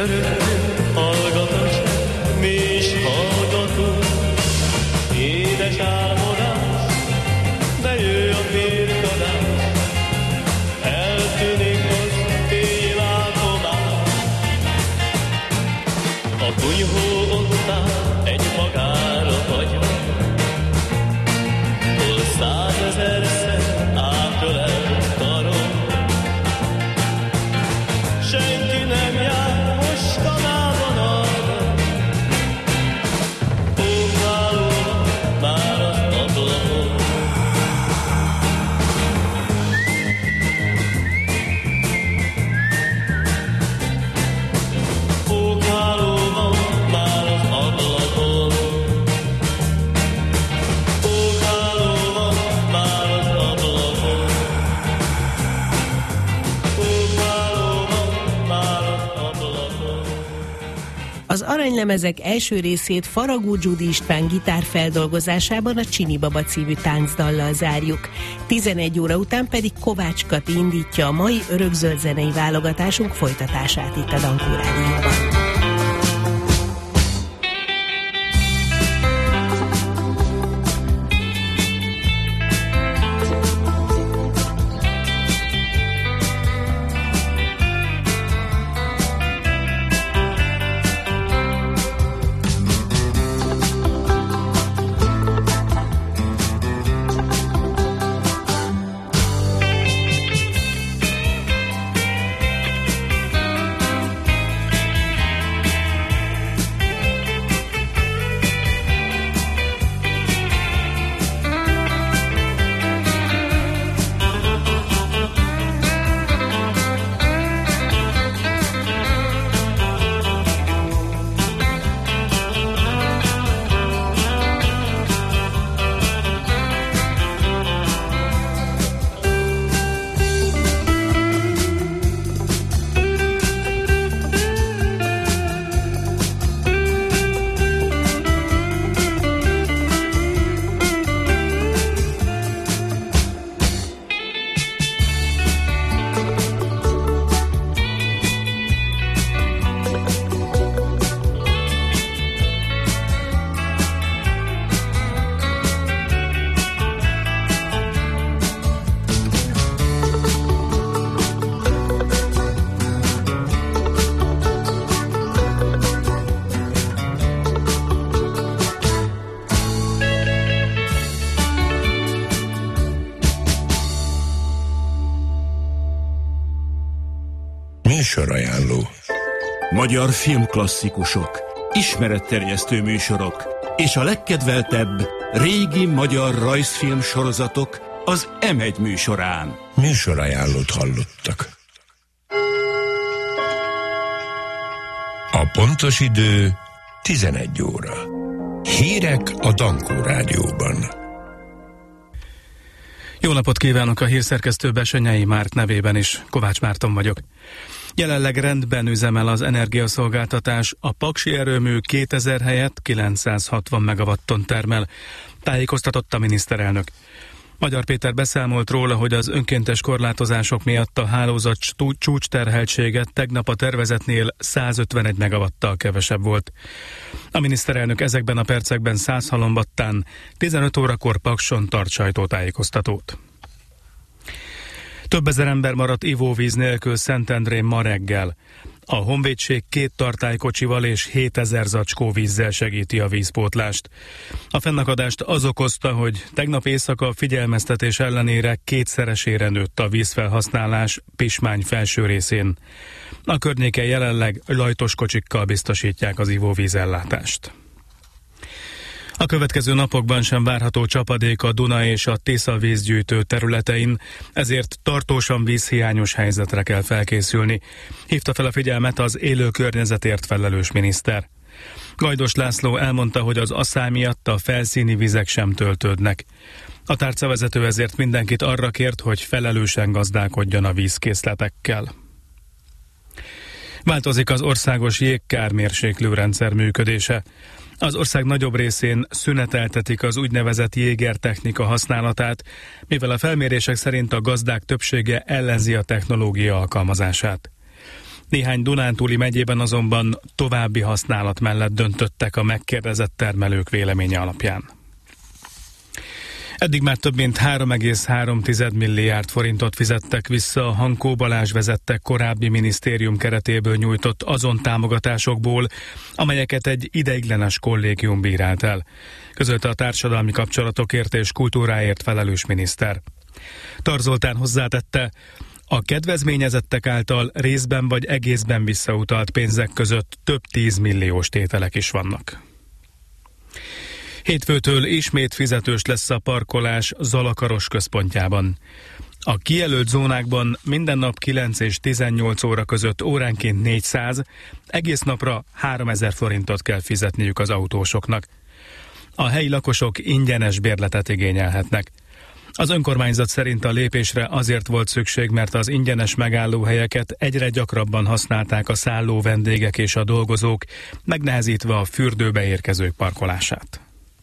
Örökkön hallgass, mi is hallgatunk, édes álmodás, de jöjj a firkadás, eltűnik az éjlátomás. A kunyhó ott áll, egy magára hagyva, hol 100 000-szer átölel karom. Senki nem jár mostanában arra, pókálódnak már az ablakon. Pókálódnak már az ablakon. Pókálódnak már az ablakon. Pókálódnak már az ablakon. Az aranylemezek első részét Faragó Gyudi István gitárfeldolgozásában a Csini Baba című táncdallal zárjuk. 11 óra után pedig Kovács Kati indítja a mai örökzöld zenei válogatásunk folytatását itt a Dankó Rádióban. Műsorajánló. Magyar filmklasszikusok, ismeretterjesztő műsorok és a legkedveltebb régi magyar rajzfilm sorozatok az M1 műsorán. Műsorajánlót hallottak. A pontos idő 11 óra. Hírek a Dankó Rádióban. Jó napot kívánok, a hírszerkesztő Besenyei Márk nevében is. Kovács Márton vagyok. Jelenleg rendben üzemel az energiaszolgáltatás, a Paksi erőmű 2000 helyett 960 megawatton termel, tájékoztatott a miniszterelnök. Magyar Péter beszámolt róla, hogy az önkéntes korlátozások miatt a hálózat csúcsterheltsége tegnap a tervezetnél 151 megawattal kevesebb volt. A miniszterelnök ezekben a percekben Százhalombattán 15 órakor Pakson tart sajtótájékoztatót. Több ezer ember maradt ivóvíz nélkül Szentendrén ma reggel. A honvédség 2 tartálykocsival és 7000 zacskó vízzel segíti a vízpótlást. A fennakadást az okozta, hogy tegnap éjszaka figyelmeztetés ellenére 2-szeresére nőtt a vízfelhasználás Pismány felső részén. A környéken jelenleg lajtos kocsikkal biztosítják az ivóvízellátást. A következő napokban sem várható csapadék a Duna és a Tisza vízgyűjtő területein, ezért tartósan vízhiányos helyzetre kell felkészülni, hívta fel a figyelmet az élő környezetért felelős miniszter. Gajdos László elmondta, hogy az asszály miatt a felszíni vizek sem töltődnek. A tárcavezető ezért mindenkit arra kért, hogy felelősen gazdálkodjon a vízkészletekkel. Változik az országos jégkármérséklő rendszer működése. Az ország nagyobb részén szüneteltetik az úgynevezett jégertechnika használatát, mivel a felmérések szerint a gazdák többsége ellenzi a technológia alkalmazását. Néhány dunántúli megyében azonban további használat mellett döntöttek a megkérdezett termelők véleménye alapján. Eddig már több mint 3,3 milliárd forintot fizettek vissza a Hankó Balázs vezette korábbi minisztérium keretéből nyújtott azon támogatásokból, amelyeket egy ideiglenes kollégium bírált el, közölte a társadalmi kapcsolatokért és kultúráért felelős miniszter. Tar Zoltán hozzátette, a kedvezményezettek által részben vagy egészben visszautalt pénzek között több 10 milliós tételek is vannak. Hétfőtől ismét fizetős lesz a parkolás Zalakaros központjában. A kijelölt zónákban minden nap 9 és 18 óra között óránként 400, egész napra 3000 forintot kell fizetniük az autósoknak. A helyi lakosok ingyenes bérletet igényelhetnek. Az önkormányzat szerint a lépésre azért volt szükség, mert az ingyenes megállóhelyeket egyre gyakrabban használták a szálló vendégek és a dolgozók, megnehezítve a fürdőbe érkezők parkolását.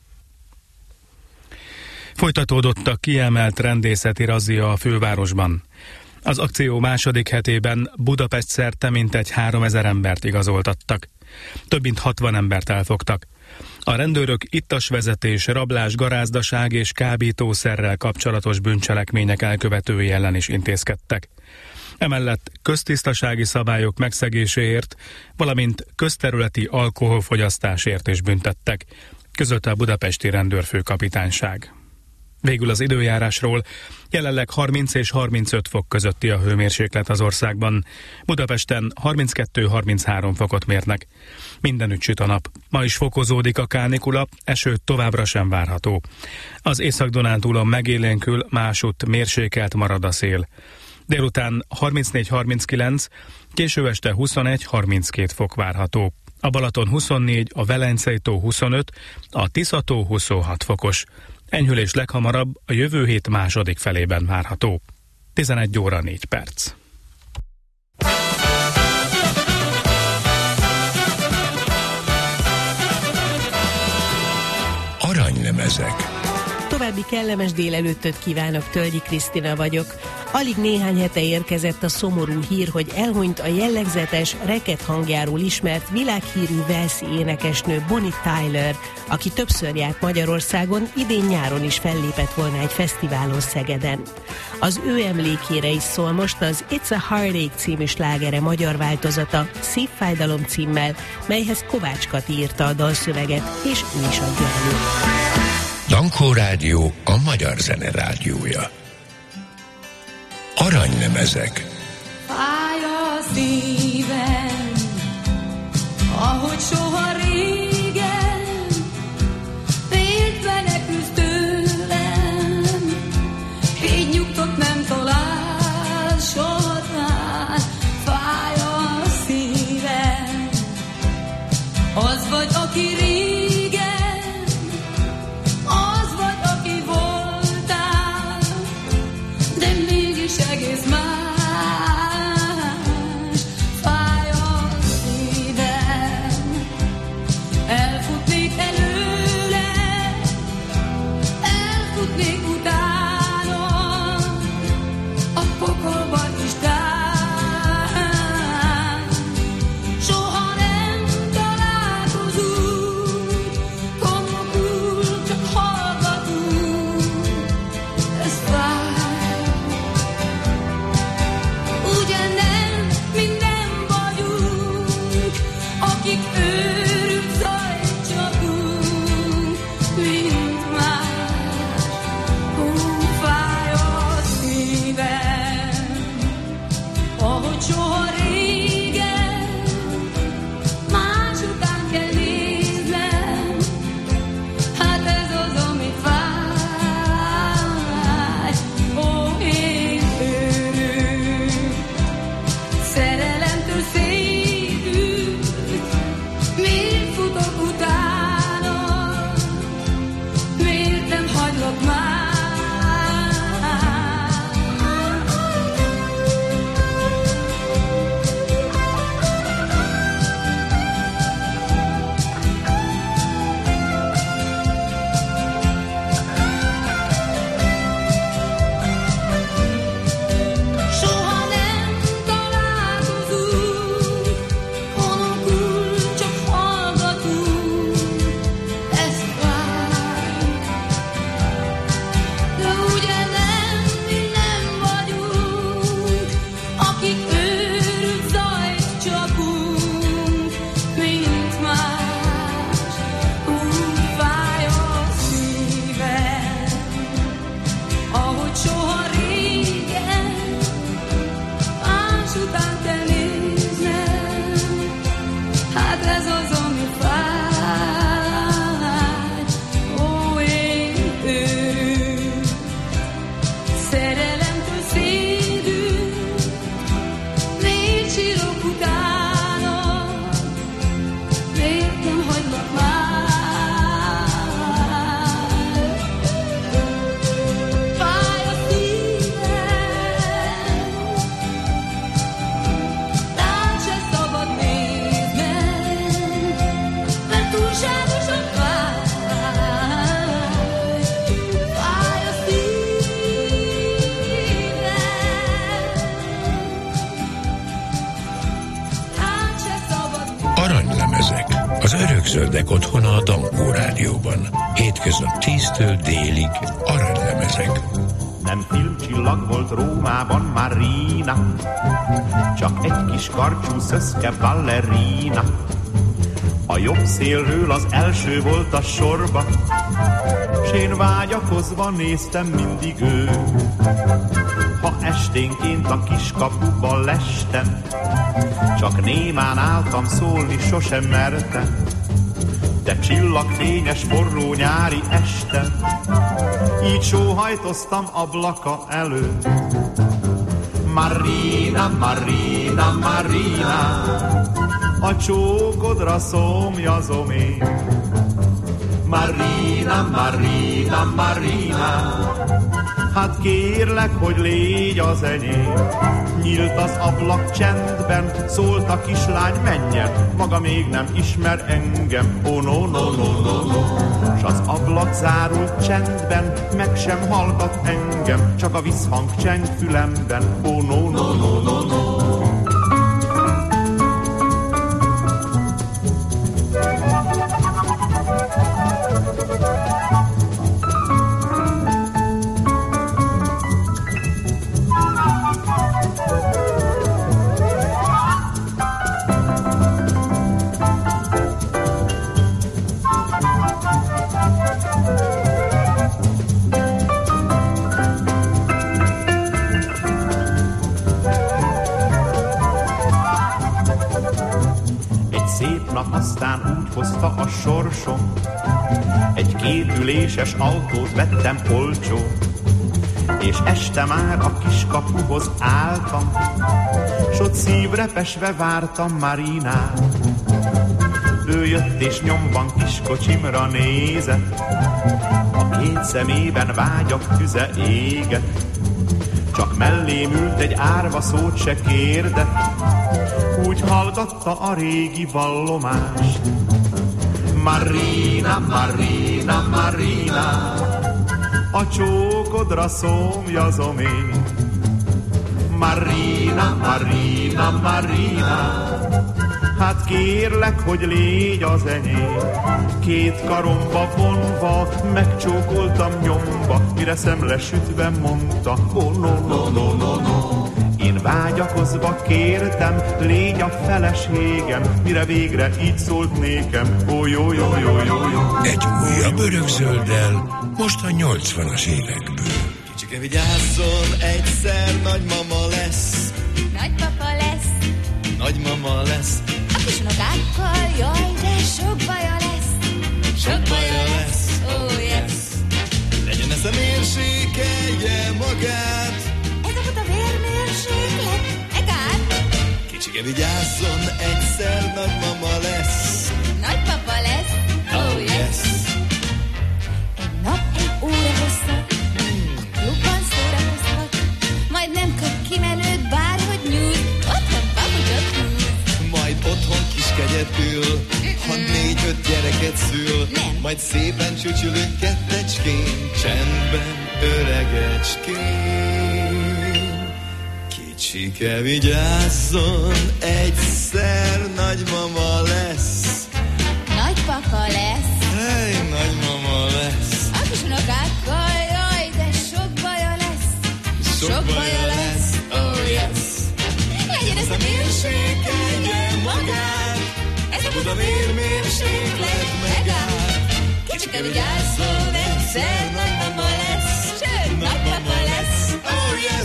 Folytatódott a kiemelt rendészeti razzia a fővárosban. Az akció második hetében Budapest szerte mintegy 3000 embert igazoltattak. Több mint 60 embert elfogtak. A rendőrök ittasvezetés, rablás, garázdaság és kábítószerrel kapcsolatos bűncselekmények elkövetői ellen is intézkedtek. Emellett köztisztasági szabályok megszegéséért, valamint közterületi alkoholfogyasztásért is büntettek, közölte a budapesti rendőrfőkapitányság. Végül az időjárásról: jelenleg 30 és 35 fok közötti a hőmérséklet az országban. Budapesten 32-33 fokot mérnek. Mindenütt süt a nap. Ma is fokozódik a kánikula, eső továbbra sem várható. Az Észak-Dunántúlon megélénkül, másutt mérsékelt marad a szél. Délután 34-39, késő este 21-32 fok várható. A Balaton 24, a Velencei-tó 25, a Tisza-tó 26 fokos. Enyhülés leghamarabb a jövő hét második felében várható. 11 óra 4 perc. Aranylemezek. További kellemes délelőttöt kívánok, Tölgyi Krisztina vagyok. Alig néhány hete érkezett a szomorú hír, hogy elhunyt a jellegzetes, reket hangjáról ismert világhírű walesi énekesnő Bonnie Tyler, aki többször járt Magyarországon, idén nyáron is fellépett volna egy fesztiválon Szegeden. Az ő emlékére is szól most az It's a Heartache című slágere magyar változata, Szívfájdalom címmel, melyhez Kovács Kati írta a dalszöveget, és ő is adja elő. Dankó Rádió, a magyar zene rádiója. Aranylemezek. Fáj a szívem, ahogy soha régen, félt menekülsz tőlem, így nyugtot nem talál sohatán. Fáj a szívem, az vagy, aki régen, az vagy, aki voltál, de mégis egész más. Fáj a szívem, elfutnék előle, elfutnék utána, a pokolban is tán. Soha nem találkozunk, komokul csak hallgatunk, ez fáj. Ugye nem minden vagyunk, akik őrült zajt csapunk, mint más. Bőrögzöldek otthona a Dankó Rádióban. Hétköznap 10-től délig aranylemezek. Nem filmcsillag volt Rómában Marina, csak egy kis karcsú szöszke ballerina. A jobb szélről az első volt a sorba, s én vágyakozva néztem mindig ő. Ha esténként a kiskapuba lestem, csak némán álltam, szólni sosem mertem. De csillagfényes forró nyári este, így sóhajtoztam ablaka előtt. Marina, Marina, Marina, a csókodra szomjazom én. Marina, Marina, Marina, hát kérlek, hogy légy az enyém. Nyílt az ablak csendben, szólt a kislány, menjen, maga még nem ismer engem. Oh no, no, no, no, no. S az ablak zárult csendben, meg sem hallgat engem, csak a visszhang cseng fülemben. Oh no, no, no, no, no. Aztán úgy hozta a sorsom, egy kétüléses autót vettem olcsó, és este már a kiskapuhoz álltam, s ott szívrepesve vártam Marinát. Ő jött és nyomban kiskocsimra nézett, a két szemében vágyak tüze égett. Csak mellém ült egy árva, szót se kérdett, úgy hallgatta a régi vallomást. Marina, Marina, Marina, a csókodra szomjazom én. Marina, Marina, Marina, hát kérlek, hogy légy az enyém. Két karomba vonva, megcsókoltam nyomba, mire szemlesütve mondta, oh no, no, no, no, no. Én vágyakozva kértem, légy a feleségem, mire végre így szólt nékem, ó, jó, jó, jó, jó, jó. Egy újabb Bőrögzölddel, most a 80-as évekből. Kicsike vigyázzon, egyszer nagymama lesz. Nagypapa lesz. Nagymama lesz. A kisunokákkal, jaj, de sok baja lesz. Sok baja lesz, oh yes. Legyen ez a mérsékelje magát. Ez a buta vérmérséklet, egát. Kicsike vigyázzon, egyszer nagymama lesz. Nagypapa lesz, oh yes. Egy nap, egy óra hosszat, a klubban szórakozhat, majd nem kap kimenőt, bárhogy nyújt, otthon papucsot húz. Majd otthon kis kegyetül, ha 4-5 gyereket szül, nem. Majd szépen csücsülünk kettecskén, csendben öregecskén. Kicsike vigyázzon, egyszer nagymama lesz. Nagypapa lesz. Hey, nagymama lesz. A kisunokákkal, jaj, de sok baja lesz. Sok baja lesz, oh yes. Legyen ez a mérsékelje magát, ez a buta vérmérséklet megállt. Kicsike vigyázzon, egyszer nagymama lesz, sőt, nagypapa lesz, oh yes.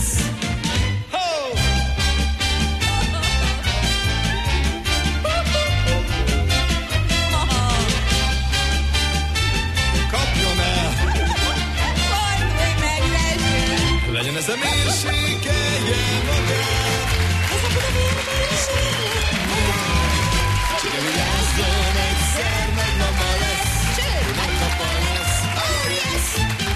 Legyen ez a mérsékelje magát. Ez a buta vérmérséklet megállt. Csak vigyázzon, egyszer nagymama lesz. Sőt, nagypapa lesz. Oh yes!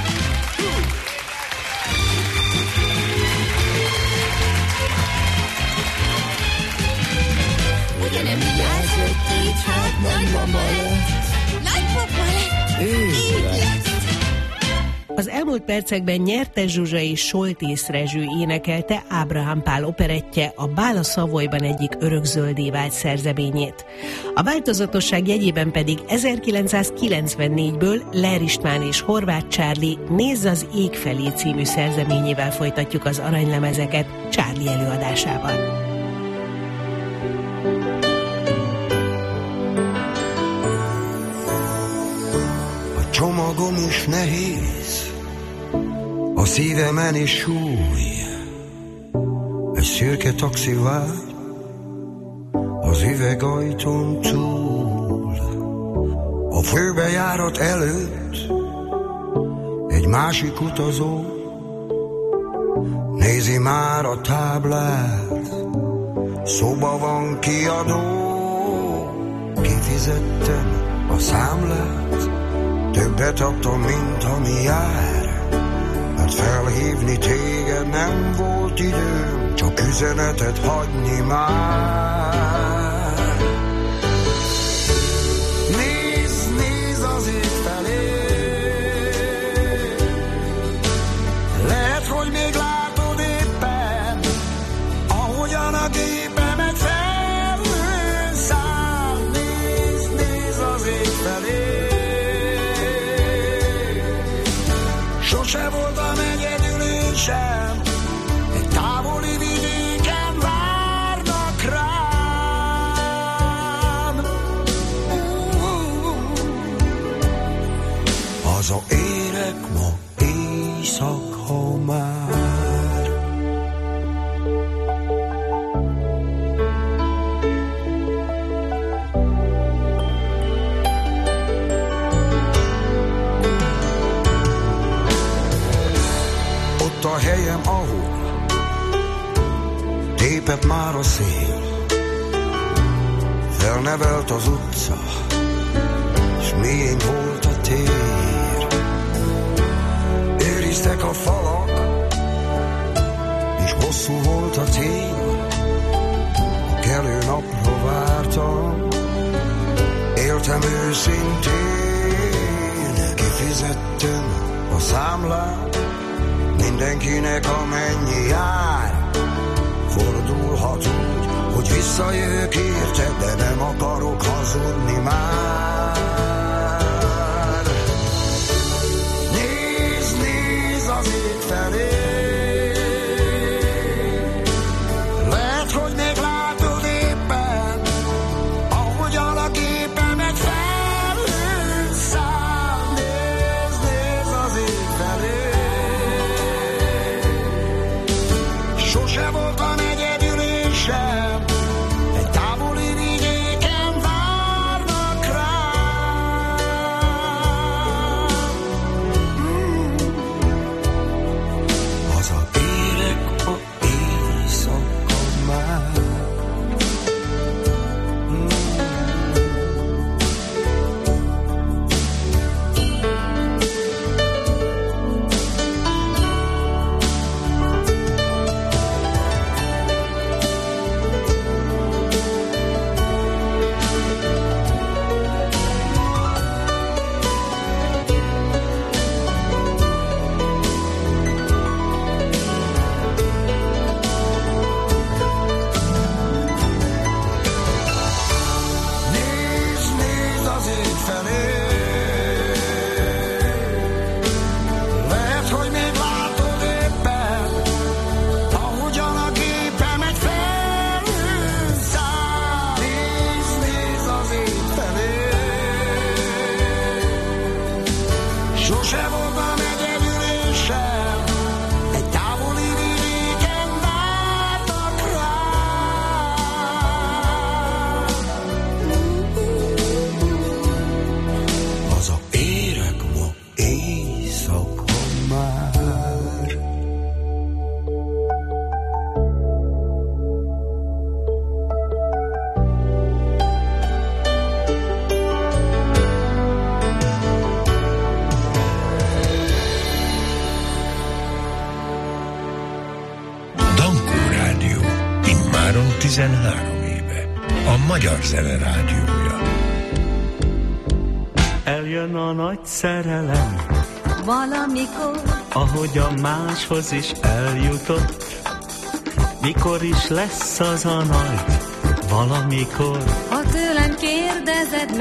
Ugye nem vigyázott, így hát nagymama lett. Nagypapa lett. Így lett. Az elmúlt percekben Nyertes Zsuzsa és Soltész Rezső énekelte Ábrahám Pál operettje, a Bál a Szavolyban egyik örökzöldé vált szerzeményét. A változatosság jegyében pedig 1994-ből Ler István és Horváth Csárli Nézz az ég felé című szerzeményével folytatjuk az aranylemezeket Csárli előadásában. Csomagom is nehéz, a szívemen is súly. Egy szürke taxi vár az üvegajtón túl. A főbejárat előtt egy másik utazó nézi már a táblát. Szoba van, kiadó, kifizettem a számlát. Többet adtam, mint ami jár, mert felhívni téged nem volt időm, csak üzenetet hagyni már. Nézd, nézd az ég felé, lehet, hogy még látod éppen, ahogyan a gépemet felhőn száll. Nézd, nézd az ég felé, sose voltam egyedül én sem, egy távoli vidéken várnak rám. Hazaérek ma éjszaka már. Ott a helyem, ahol tépett már a szél, felnevelt az utca, s miénk volt a tér. Őriztek a falak, és hosszú volt a tél. A kelő napra vártam, éltem őszintén, kifizettem a számlát, mindenkinek amennyi jár. Fordulhat úgy, hogy visszajövök érted, de nem akarok hazudni már. Nézd, nézd az ég felé, lehet, hogy még látod éppen, ahogyan a gépemet felhőn száll. Nézd, nézd az ég felé, sose voltam egyedül én sem, egy távoli vidéken várnak rám. Hazaérek ma éjszaka már. Nézd, nézd az ég felé, lehet, hogy még látod éppen, ahogyan a gépemet felhőn száll. Nézd, nézd az ég felé, sose voltam egyedül én sem, egy távoli vidéken várnak rám. Hazaérek ma éjszaka már. Dankó Rádió, immáron 13 éve. A Magyar Zene Rádiója. Eljön a nagy szerelem, valamikor, ahogy a máshoz is eljutott. Mikor is lesz az a nagy valamikor? ha tőlem kérdezed,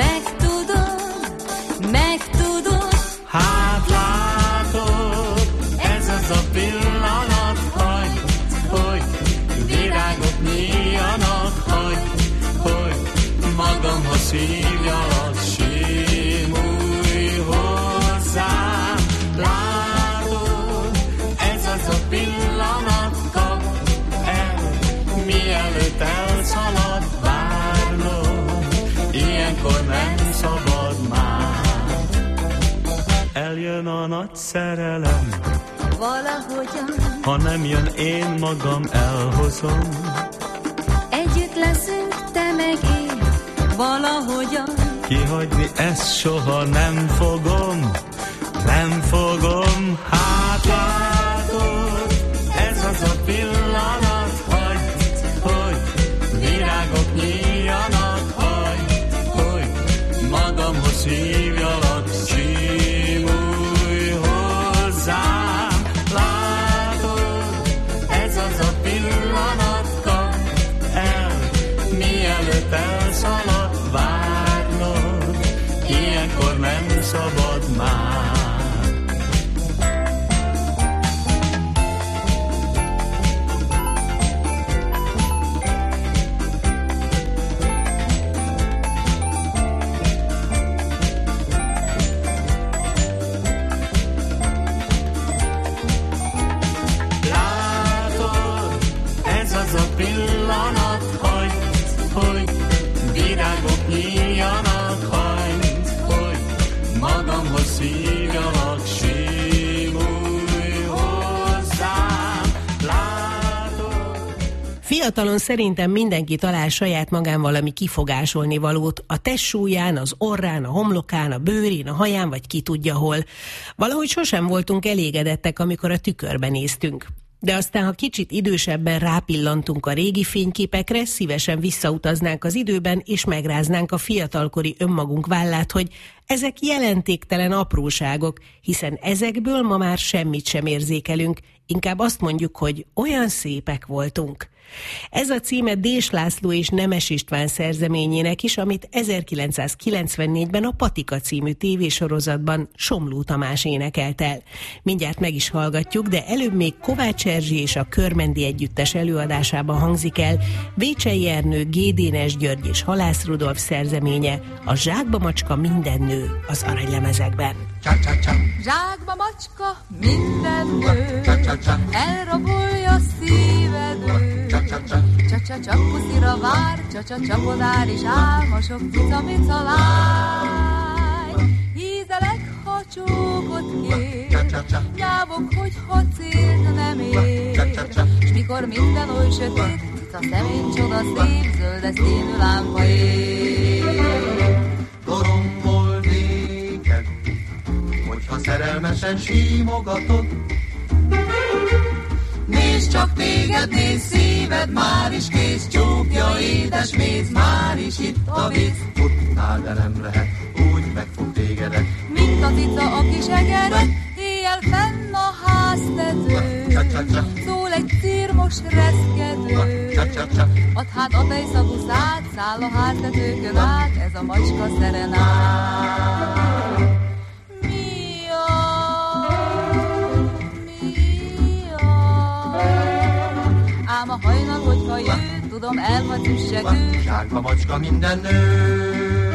megtudod. Hát látod, ez az a pillanat, hogy virágok nyíljanak, hogy magamhoz hívjalak, simulj hozzám. Látod, ez az a pillanat, kap el, mielőtt elszalad, várnod, ilyenkor nem szabad már. Eljön a nagy szerelem, Valahogyan ha nem jön, én magam elhozom. együtt leszünk, te meg én, valahogyan. Kihagyni ezt soha nem fogom. Hát látod, ez az a pillanat, hogy virágok nyíljanak, hogy magamhoz hívjalak, simulj hozzám. Látod, ez az a pillanat, kap el, mielőtt elszalad, várnod, ilyenkor nem szabad már. Látod, ez az a pillanat, hogy virágok nyíljanak, hogy magamhoz hívjalak, simulj hozzám. Látod. Fiatalon szerintem mindenki talál saját magán valami kifogásolni valót, a testsúlyán, az orrán, a homlokán, a bőrén, a haján, vagy ki tudja hol. Valahogy sosem voltunk elégedettek, amikor a tükörbe néztünk. De aztán, ha kicsit idősebben rápillantunk a régi fényképekre, szívesen visszautaznánk az időben, és megráznánk a fiatalkori önmagunk vállát, hogy ezek jelentéktelen apróságok, hiszen ezekből ma már semmit sem érzékelünk, inkább azt mondjuk, hogy olyan szépek voltunk. Ez a címe Dés László és Nemes István szerzeményének is, amit 1994-ben a Patika című tévésorozatban Somló Tamás énekelt el. Mindjárt meg is hallgatjuk, de előbb még Kovács Erzsi és a Körmendi Együttes előadásában hangzik el Vécsei Ernő, G. Dénes György és Halász Rudolf szerzeménye, a Zsákba macska minden nő az aranylemezekben. Zsákba macska, minden nő, elrabolja szívedő. Csa-csa-csa puszira vár, csa-csa-csa podár is álmosok, cica-mica lány. Hízelek, ha csókot kér, nyávok, hogyha célt nem ér. S mikor minden oly sötét, cica szemén csoda szép, zöldes színű lámpa ér. Gorombol néked, hogyha szerelmesen símogatod. Nézd csak téged, nézd szíved, már is kész, csókja, édes méz, már is itt a víz. Futnál, de nem lehet, úgy megfog tégedet. Mint a cica a kis egeret, éjjel fenn a háztető. Szól egy círmos reszkedő. Add hát a tejszagú szád, száll a háztetőkön át, ez a macska szerenát. Ám a hajnal, hogyha jön, tudom, elhagy üssegő. Zsákba macska minden nő.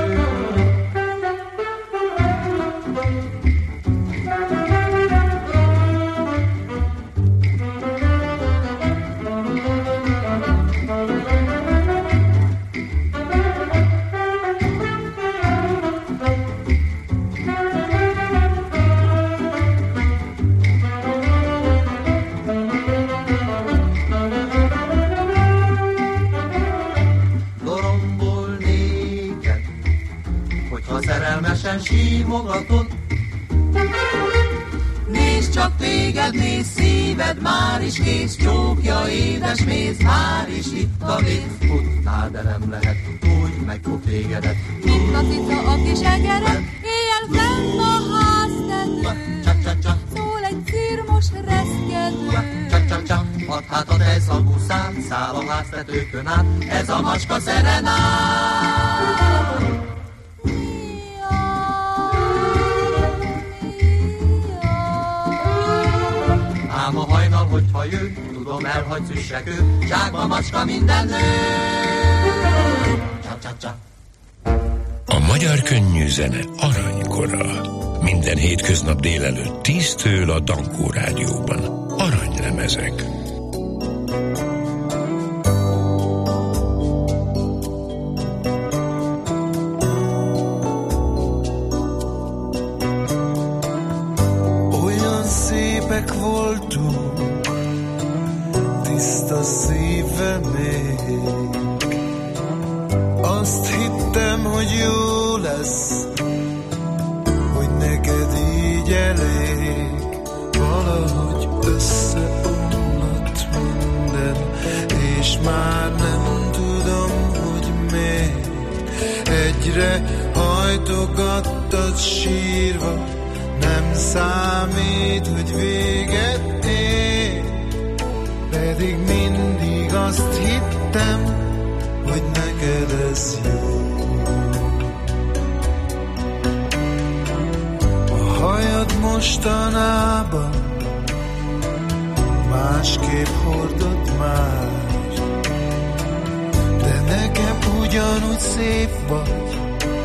Símogatod. Nézd csak téged, nézd szíved, már is kész, csókja, édes méz, már is itt a víz. Futnál, de nem lehet, úgy megfog tégedet. Mint a cica a kis egeret, éjjel fenn a háztető. szól egy cirmos reszkedő. Hadd hát a tejszagú szám, száll a háztetőkön át, ez a macska szerenát. Ám a hajnal, hogyha jön, tudom elhagy szüssekő, zsákba macska minden nő. Csap. A magyar könnyű zene aranykora. Minden hétköznap délelőtt 10-től a Dankó Rádióban. Aranylemezek. Olyan szépek voltunk, tiszta szíve még. Azt hittem, hogy jó lesz, hogy neked így elég. Valahogy összeomlott minden, és már nem tudom, hogy miért. Egyre hajtogattad sírva, nem számít, hogy véget ér. Pedig mindig azt hittem, hogy neked ez jó. A hajad mostanában másképp hordott már, de nekem ugyanúgy szép vagy,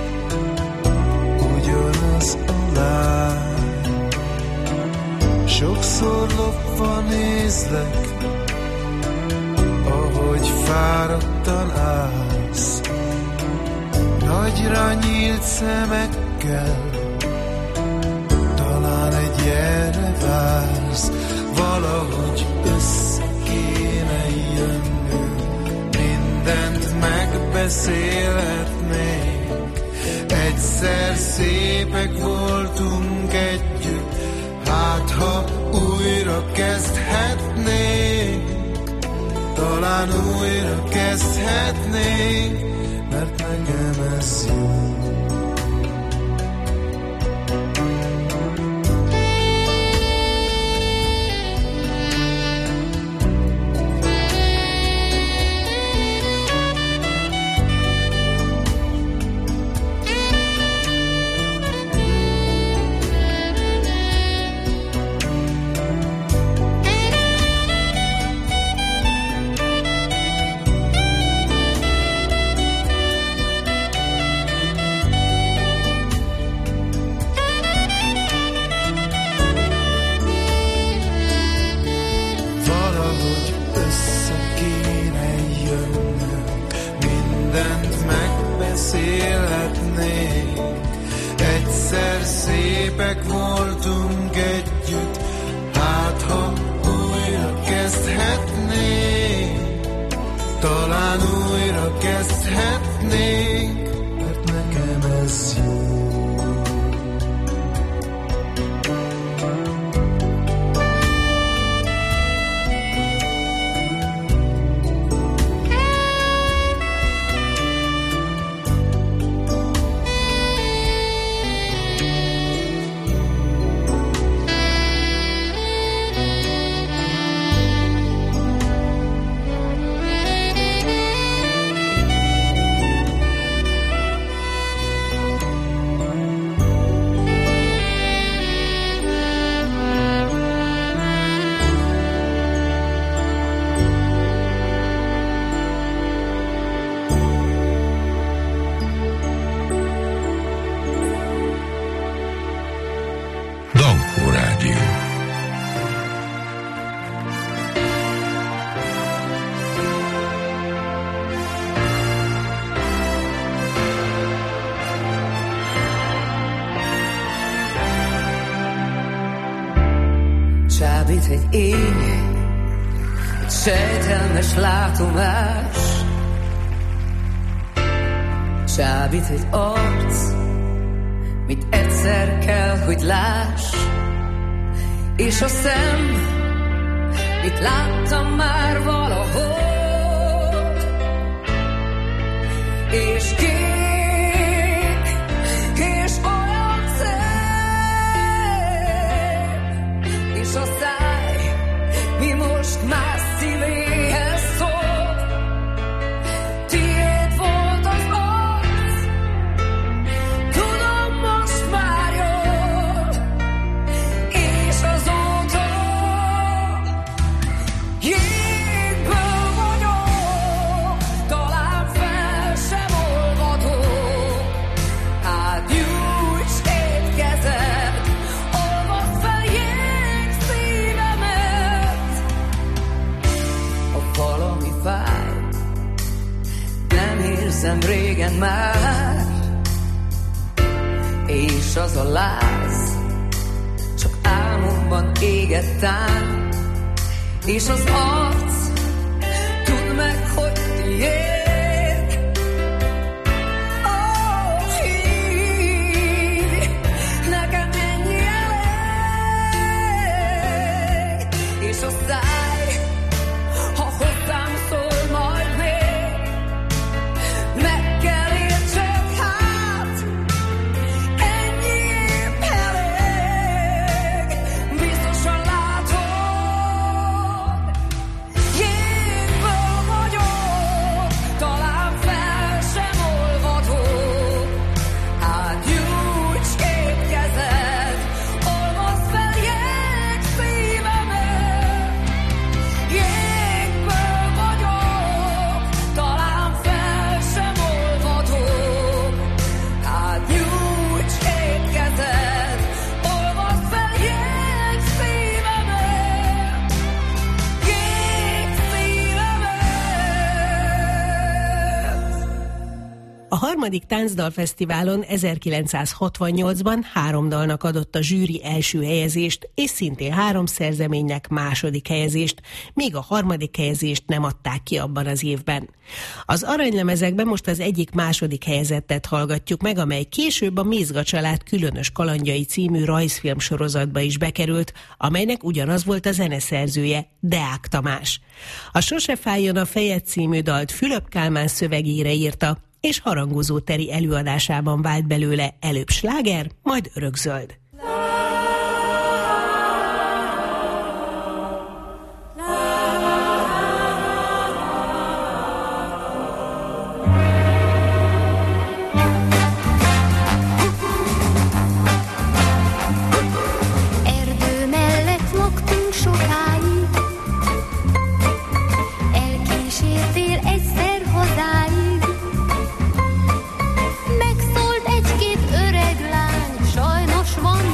ugyanaz a lány. Sokszor lopva nézlek, ahogy fáradtan állsz, nagyra nyílt szemekkel, talán egy ilyenre vársz. Valahogy össze kéne jönnünk, mindent megbeszélhetnénk. Egyszer szépek voltunk együtt, hát ha újra kezdhetnénk, talán újra kezdhetnénk, mert nekem ez jó. Csábít egy éj, egy sejtelmes látomás, csábít egy arc, mit egyszer kell, hogy láss, és a szem, mit láttam már valahol, és kék, és olyan szép, most már szívéhez szól. Tiéd volt az arc, tudom most már jól, és azóta jégből vagyok, talán fel sem olvadok. Hát nyújts két kezed, olvadd fel jég szívemet. Ha valami fáj, nem érzem régen már, és az a láz csak álmomban égett ám, és az arc, tudd meg, hogy tiéd. Ó, hívj, nekem ennyi elég, és a száj, ha hozzám szól majd még, meg kell értsed, hát ennyi épp elég. Biztosan látod, jégből vagyok, talán fel sem olvadok. Hát nyújts két kezed, olvadd fel jég szívemet. Jégből vagyok, talán fel sem olvadok. Hát nyújts két kezed, olvadd fel jég szívemet. Jég szívemet. A harmadik táncdalfesztiválon 1968-ban 3 dalnak adott a zsűri első helyezést, és szintén 3 szerzeménynek második helyezést, míg a harmadik helyezést nem adták ki abban az évben. Az aranylemezekben most az egyik második helyezettet hallgatjuk meg, amely később a Mézga család különös kalandjai című rajzfilm sorozatba is bekerült, amelynek ugyanaz volt a zeneszerzője, Deák Tamás. A Sose fájjon a fejed című dalt Fülöp Kálmán szövegére írta, és harangozó teri előadásában vált belőle előbb sláger, majd örökzöld. Erdő mellett laktunk sokáig, elkísértél egyszer hazáig. Megszólt egy-két öreg lány, sajnos van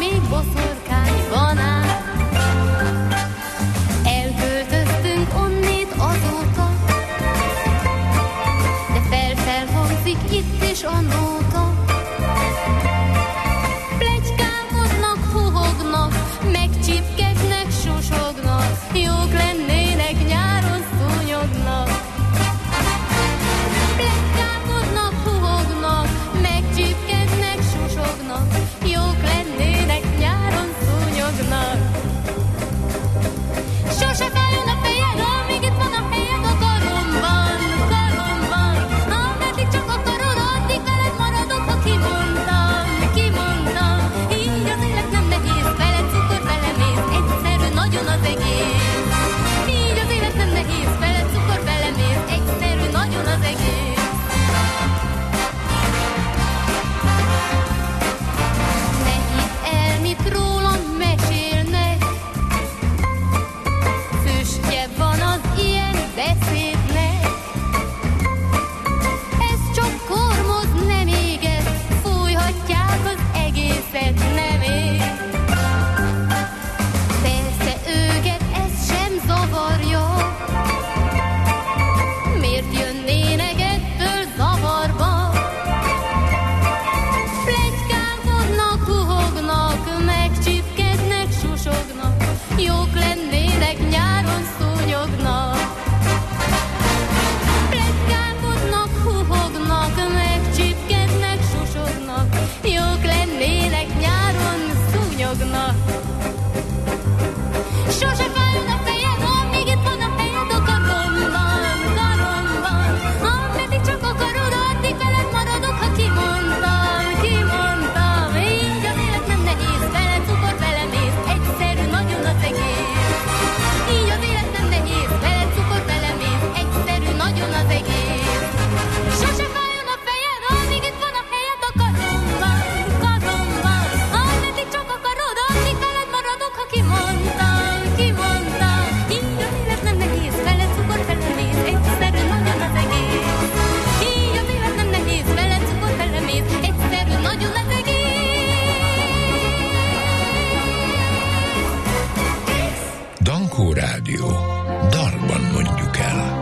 Zenerádió. Dalban mondjuk el.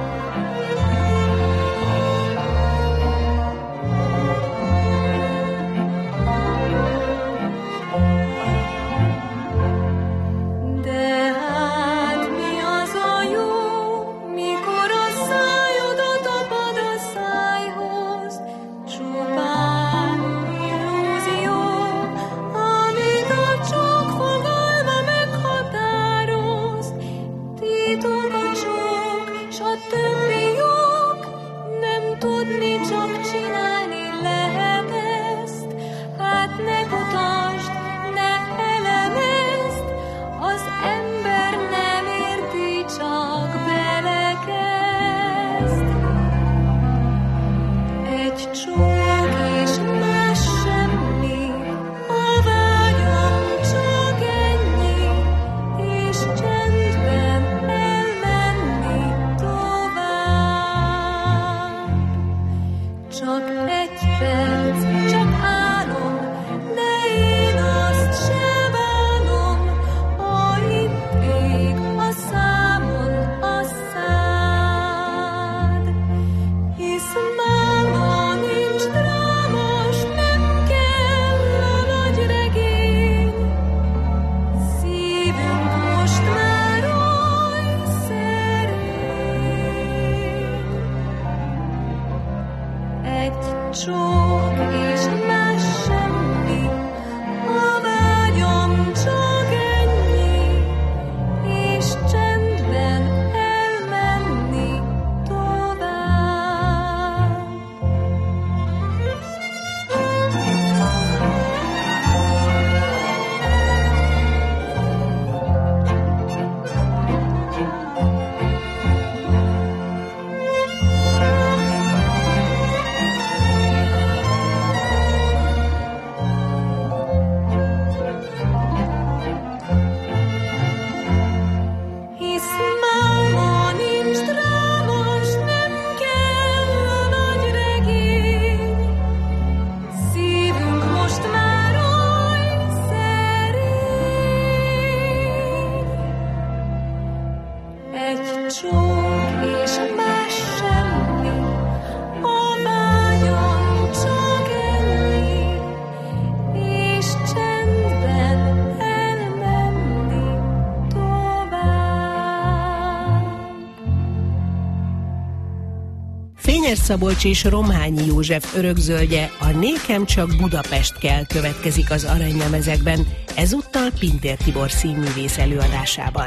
Szabolcs és Romhányi József örökzöldje, a Nékem csak Budapest kell következik az Aranylemezekben, ezúttal Pintér Tibor színművész előadásában.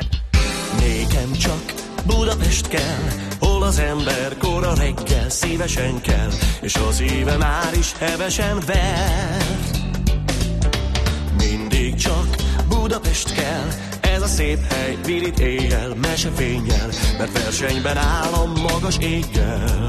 Nékem csak Budapest kell, hol az ember kora reggel szívesen kell, és az éve már is hevesen ver. Mindig csak Budapest kell, ez a szép hely virít éjjel, mesefénnyel, mert versenyben áll a magas éggel.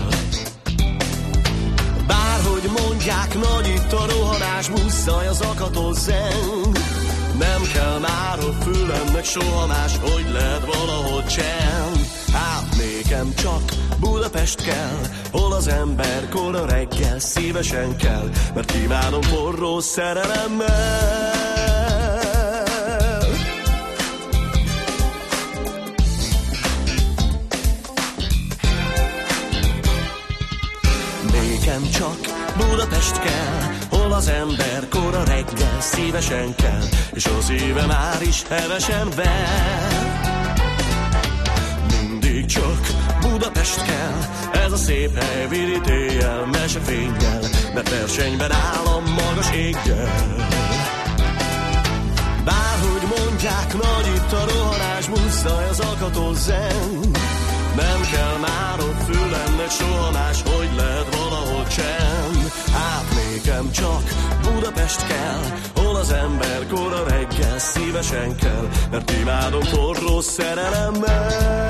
Bárhogy mondják, nagy itt a rohanás, muszáj az akató zeng. Nem kell már a fülemnek soha más, hogy lehet valahol csend. Hát nékem csak Budapest kell, hol az ember kora reggel szívesen kell, mert kívánom forró szerelemmel. Nékem csak Budapest kell, hol az ember kora reggel szívesen kell, és az éve már is hevesen ver. Mindig csak Budapest kell, ez a szép hely virít éjjel, mesefénnyel, mert versenyben áll a magas éggel. Bárhogy mondják, nagy itt a rohanás, muszáj az akató zeng. Nem kell már a fülemnek soha más, hogy lehet valahol csend. Hát nékem csak Budapest kell, hol az ember kora reggel szívesen kell, mert imádom forró szerelemmel.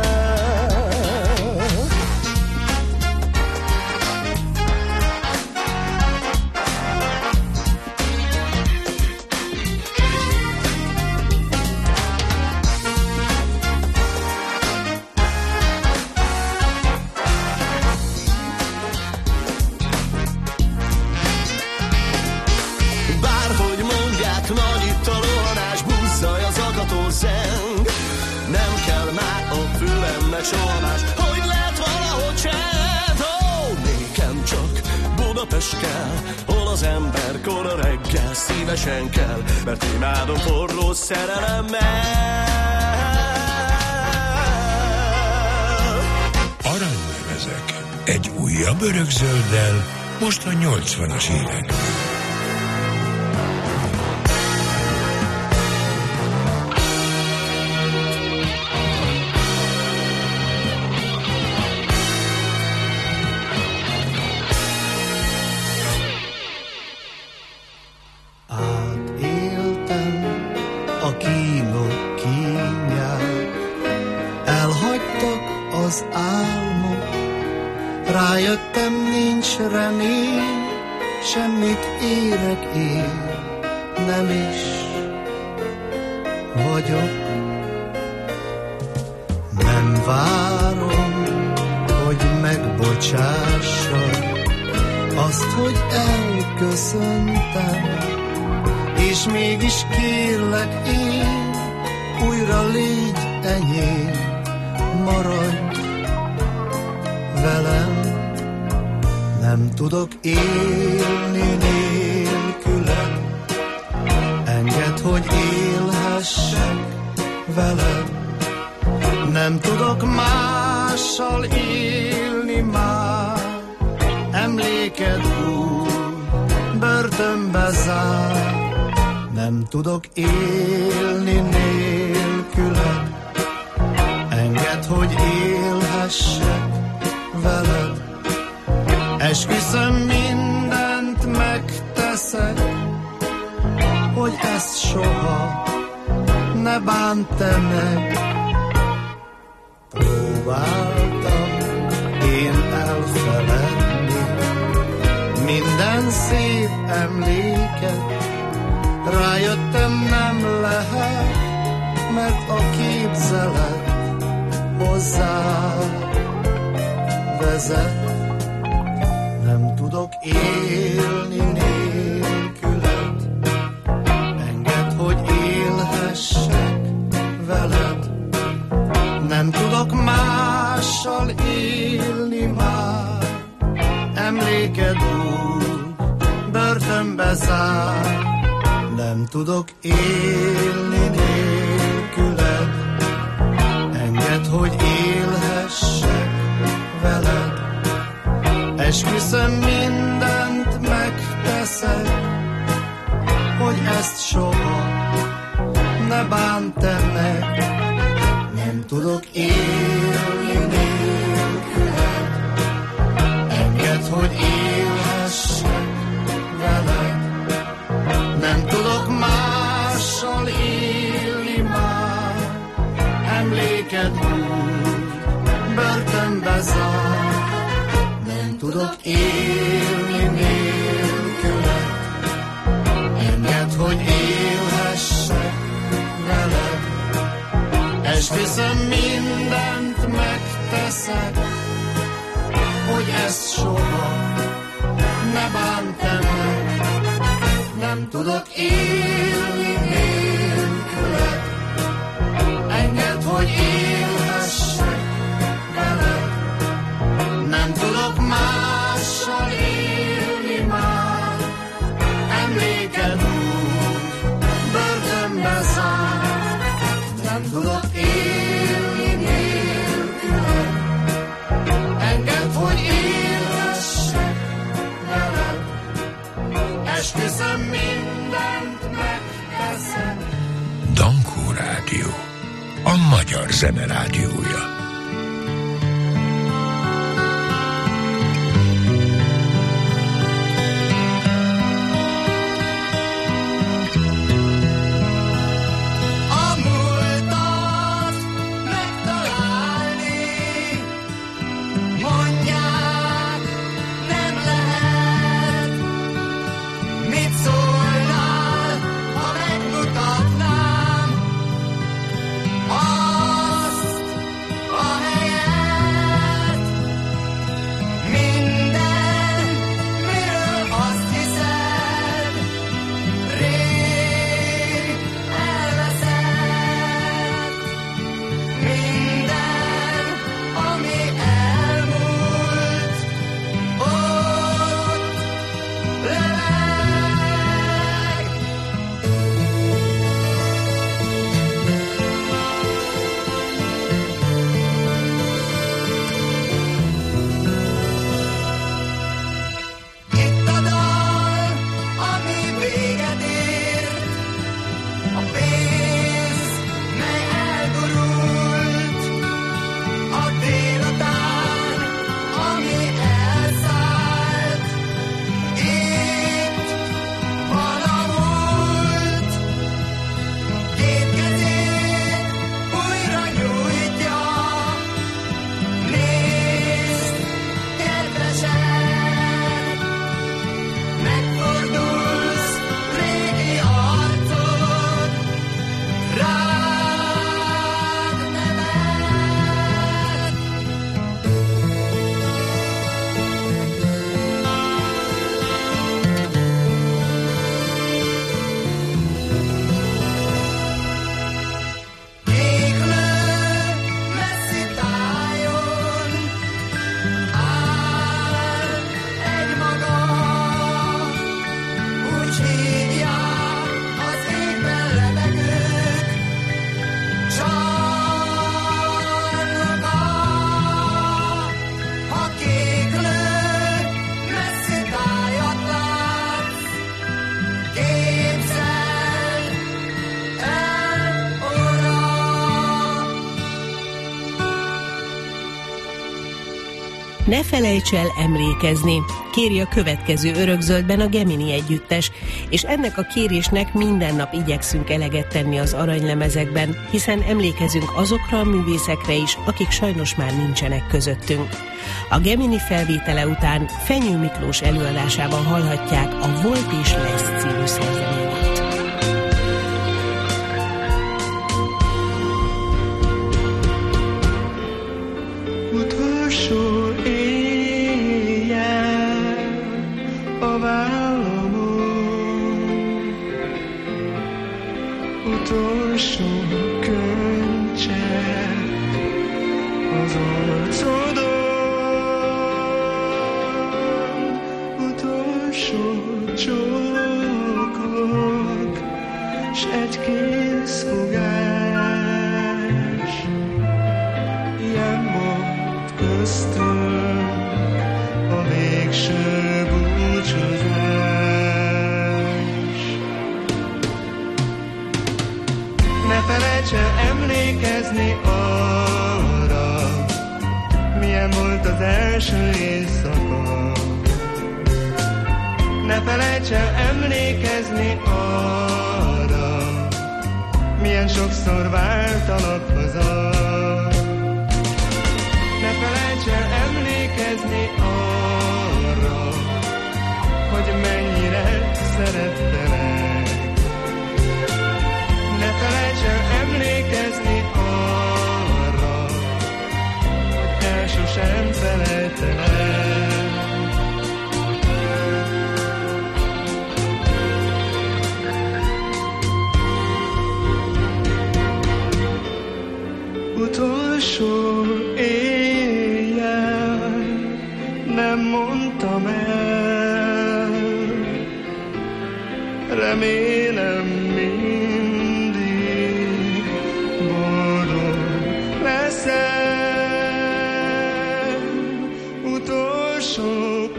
Nagy itt a rohanás, busszaj az akató zeng. Nem kell már a köztes kell, hol az ember kora reggel szívesen kell, mert imádom forró szerelemmel. Aranylemezek egy újabb örökzölddel, most a 80-as években. Rájöttem, nincs remény, semmit érek én, nem is vagyok. Nem várom, hogy megbocsássad azt, hogy elköszöntem, és mégis kérlek én, újra légy enyém, maradj velem. Nem tudok élni nélküled, engedd, hogy élhessek veled. Nem tudok mással élni már, emléked úr, börtönbe zár. Nem tudok élni nélküled, engedd, hogy élhessek veled. Esküszöm, mindent megteszek, hogy ezt soha ne bánt te meg. Próbáltam én elfeledni minden szép emléket, rájöttem, nem lehet, mert a képzelet hozzá vezet. Nem tudok élni nélküled, engedd, hogy élhessek veled. Nem tudok mással élni már, emléked úr, börtönbe zár. Nem tudok élni nélküled, engedd, hogy élhessek veled. Esküszöm, mindent megteszek, hogy ezt soha ne bánt te meg. Nem tudok élni nélküled, engedd, hogy élhessek veled. Nem tudok mással élni már, emléked úr, börtönbe zár. Nem tudok élni nélküled, engedd, hogy élhessek veled. Esküszöm, mindent megteszek, hogy ezt soha ne bánt te meg. Nem tudok élni nélküled, engedd, hogy élhessek veled. Nem tudok mással élni már, emléked úr, börtönbe zár. Nem tudok élni nélküled, engedd, hogy élhessek veled. Esküszöm, mindent megteszek. Dankó Rádió, a magyar zene rádiója. Azt, Ne felejts el emlékezni, kéri a következő Örökzöldben a Gemini együttes, és ennek a kérésnek minden nap igyekszünk eleget tenni az aranylemezekben, hiszen emlékezünk azokra a művészekre is, akik sajnos már nincsenek közöttünk. A Gemini felvétele után Fenyő Miklós előadásában hallhatják a Volt és lesz című szerzeményét. Utolsó éjjel a vállamon, utolsó könycsepp az arcodon, utolsó csókok s egy készfogás, ilyen volt köztünk a végső búcsúzás. Ne felejts el emlékezni arra, milyen volt az első éjszaka. Ne felejts el emlékezni arra, milyen sokszor vártalak haza. Ne felejts el emlékezni arra, hogy mennyire szerettelek. Ne felejts el emlékezni arra, hogy el sosem felejtelek. Utolsó éjjel nem mondtam el, remélem mindig boldog leszel. Utolsó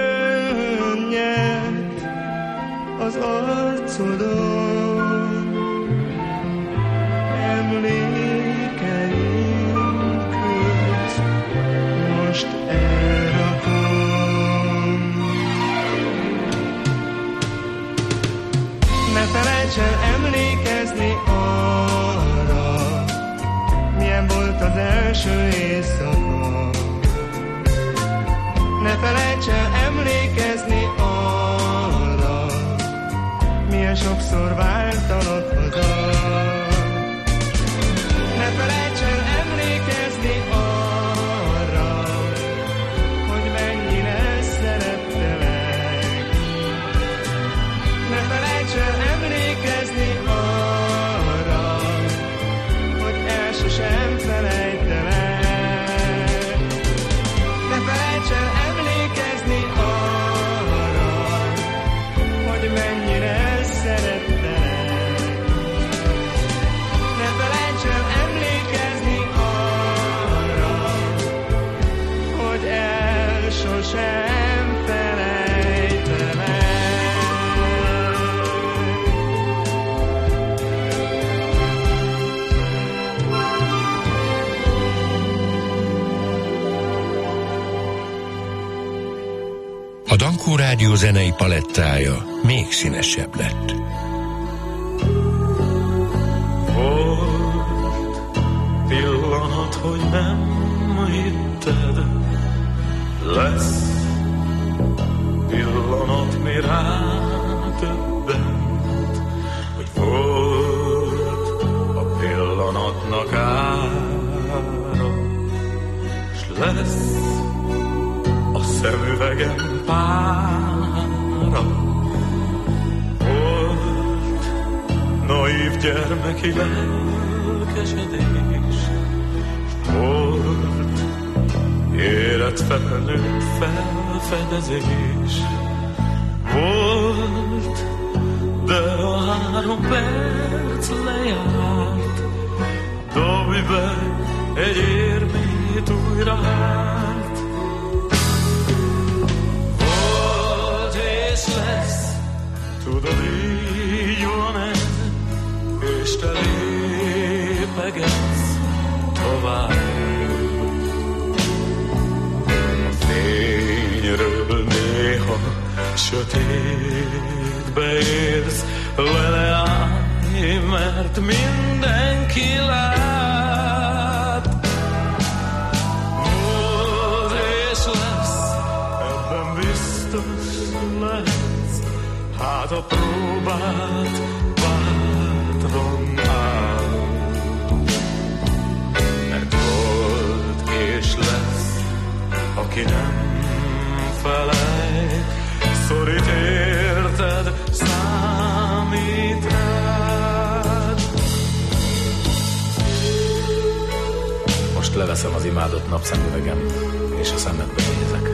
könnyed az arcodon, emlékeinket most elrakom. Ne felejts el emlékezni arra, milyen volt az első éjszaka. Ne felejts el emlékezni arra, milyen sokszor vártalak haza. Ne felejts el emlékezni arra, hogy mennyire szerettelek. Ne felejts el emlékezni arra, hogy el sosem felejtelek. Ne felejts el emlékezni arra, hogy mennyire szerettelek. Ne felejts el emlékezni arra, hogy el sosem felejtelek. A Dankó Rádió zenei palettája még színesebb lett. Pillanat, hogy nem hitted, lesz pillanat, mi rádöbbent, hogy volt a pillanatnak ára, s lesz a szemüvegem pára. Volt naív gyermeki lelkesedés, volt érett felnőtt felfedezés, volt, de a 3 perc lejárt. Dobj be egy érmét újra hát. Volt és lesz, tudod, így van ez, és te lépegetsz tovább. A sötétbe érsz, vele állj, mert mindenki lát. Volt és lesz, ebben biztos lehetsz, hát a próbát bátran áll. Mert volt és lesz, aki nem felej, szorít érted, számít rád. Most leveszem az imádott napszemüvegem, és a szemedbe nézek.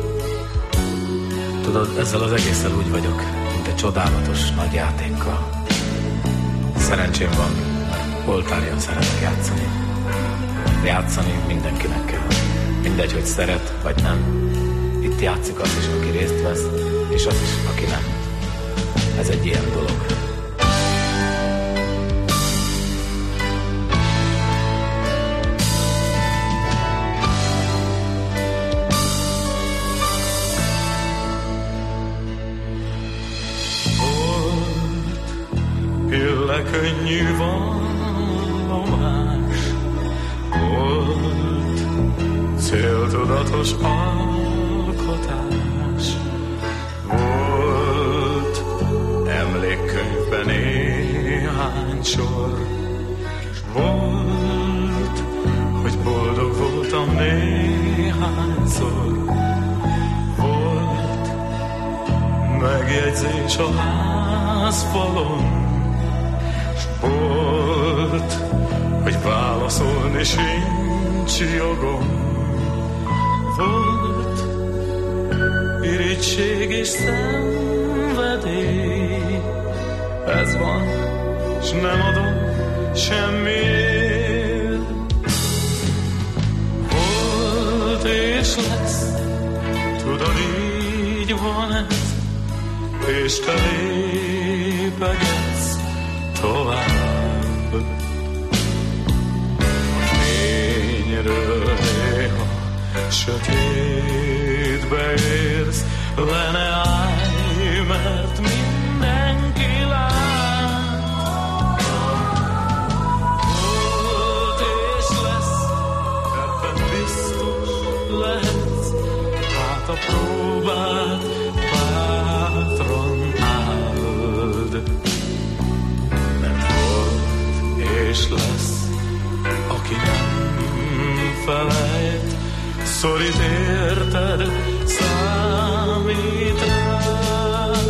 Tudod, ezzel az egésszel úgy vagyok, mint egy csodálatos nagy játékkal. Szerencsém van, mert oltárjon szeretek játszani. Játszani mindenkinek kell. Mindegy, hogy szeret, vagy nem. Itt játszik az is, aki részt vesz, és az is, aki nem. Ez egy ilyen dolog. Könnyű vallomás volt, céltudatos alkotás volt, emlékkönyvben néhány sor volt, hogy boldog voltam néhányszor, volt megjegyzés a házfalon, volt, hogy válaszolni sincs jogom. Volt irigység és szenvedély. Ez van, s nem adom semmiért. Volt és lesz, tudod, így van ez, és te lépegetsz tovább. Fényről néha sötétbe érsz, le ne állj, mert mindenki lát. Volt és lesz, ebben biztos lehetsz, hát a próbát bátran áld. És lesz, aki nem felejt, szorít érted, számít rád.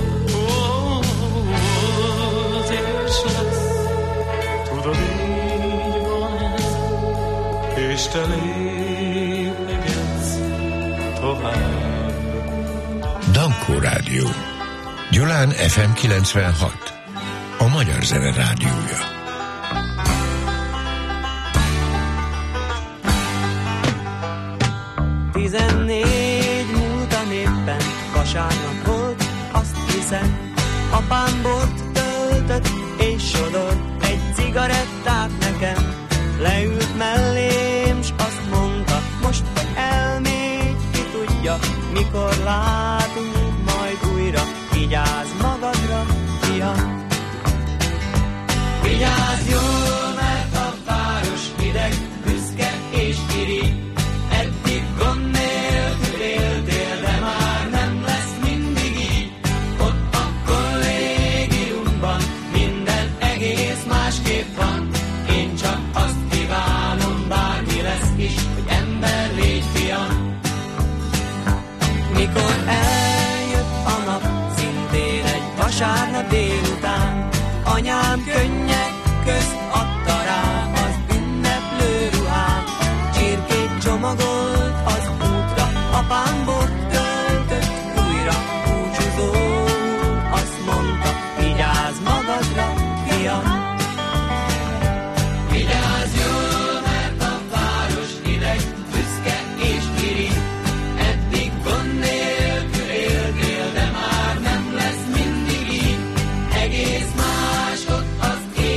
Volt és lesz, tudod, így van ez, és te lépegetsz tovább. Dankó Rádió, Gyulán FM 96, a magyar zene rádiója. Múltan éppen vasárnap volt, azt hiszem, apám bort töltött és sodort egy cigarettát nekem. Leült mellém, s azt mondta, most elmégy, ki tudja, mikor látunk majd újra. Vigyázz magadra, fiam. Vigyázz jól, mert a város hideg, büszke és irigy. Eddig gond nélkül éltél, de már nem lesz mindig így. Ott a kollégiumban minden egész másképp van. Én csak azt kívánom, bármi lesz is, hogy ember légy, fiam. Mikor eljött a nap, szintén egy vasárnap délután, anyám könnyek közt adta rám az ünneplő ruhát. Csirkét csomagolt az útra, apám bort töltött újra. Búcsúzó azt mondta, vigyázz magadra, fiam. Vigyázz jól, mert a város hideg, büszke és irigy. Eddig gond nélkül éltél, de már nem lesz mindig így. Egész más ott az ég.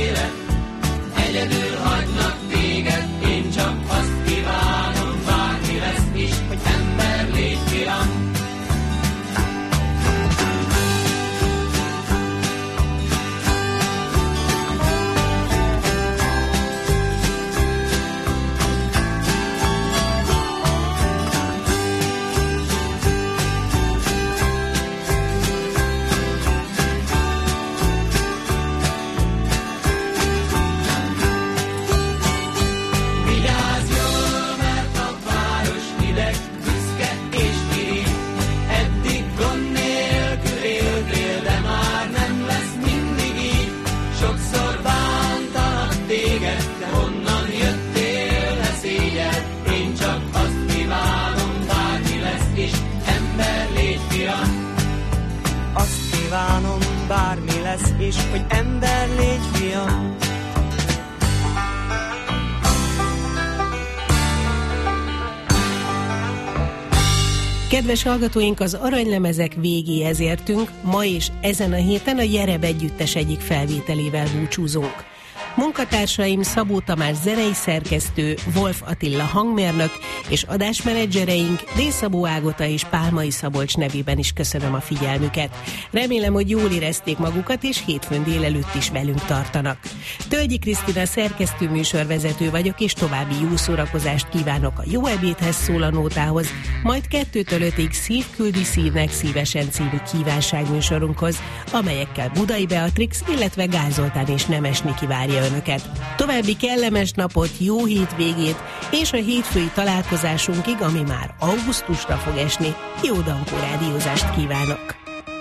Kedves hallgatóink, az aranylemezek végéhez értünk, ma és ezen a héten a Jereb együttes egyik felvételével búcsúzunk. Munkatársaim Szabó Tamás zenei szerkesztő, Wolf Attila hangmérnök és adásmenedzsereink D. Szabó Ágota és Pálmai Szabolcs nevében is köszönöm a figyelmüket. Remélem, hogy jól érezték magukat, és hétfőn délelőtt is velünk tartanak. Tölgyi Krisztina szerkesztő műsorvezető vagyok, és további jó szórakozást kívánok a Jó ebédhez szól a nótához, majd 2-től 5-ig Szív küldi szívnek szívesen című kívánságműsorunkhoz, amelyekkel Budai Beatrix, illetve Gál Zoltán és Nemes Niki várja önöket. További kellemes napot, jó hétvégét, és a hétfői találkozásunkig, ami már augusztusra fog esni, jó Dankó rádiózást kívánok!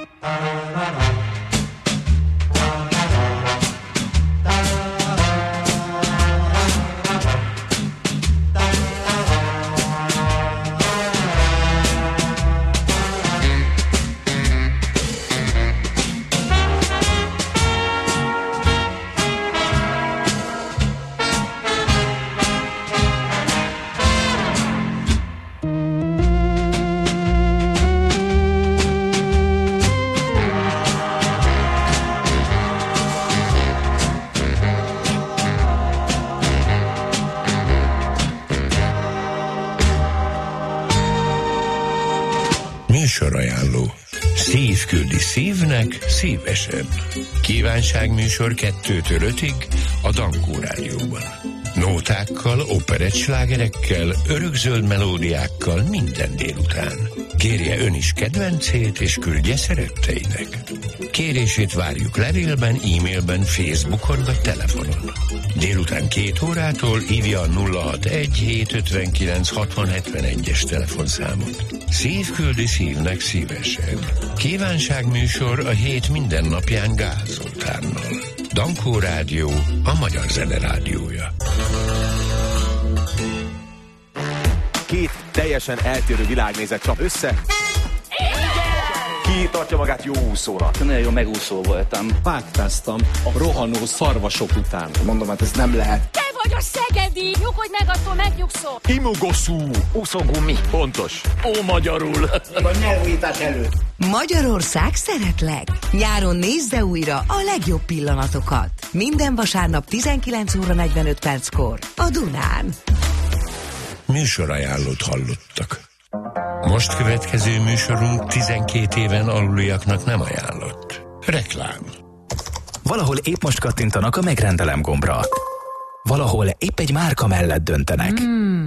Műsorajánló. Szív küldi szívnek szívesen. Kívánságműsor 2-től 5-ig a Dankó rádióban. Nótákkal, operettslágerekkel, örökzöld melódiákkal minden délután. Kérje ön is kedvencét, és küldje szeretteinek. Kérését várjuk levélben, e-mailben, Facebookon vagy telefonon. Délután 2 órától hívja a 061-759-6071-es telefonszámot. Szív küldi szívnek szívesen. Kívánságműsor a hét minden napján Gál Zoltánnal. Dankó Rádió, a magyar zene rádiója. Két teljesen eltérő világnézet csap össze. Ki tartja magát jó úszónak? Nagyon jó megúszó voltam. Vágtáztam a rohanó szarvasok után. Mondom, hát ez nem lehet. Te vagy a szegedi! Nyugodj meg, attól megnyugszol! Imogoszú! Úszógumi. Pontos. Ó, magyarul. A nyelvújítás előtt. Magyarország szeretlek! Nyáron nézze újra a legjobb pillanatokat. Minden vasárnap 19:45 a Dunán. Műsorajánlót hallottak. Most következő műsorunk 12 éven aluliaknak nem ajánlott. Reklám. Valahol épp most kattintanak a megrendelem gombra. Valahol épp egy márka mellett döntenek.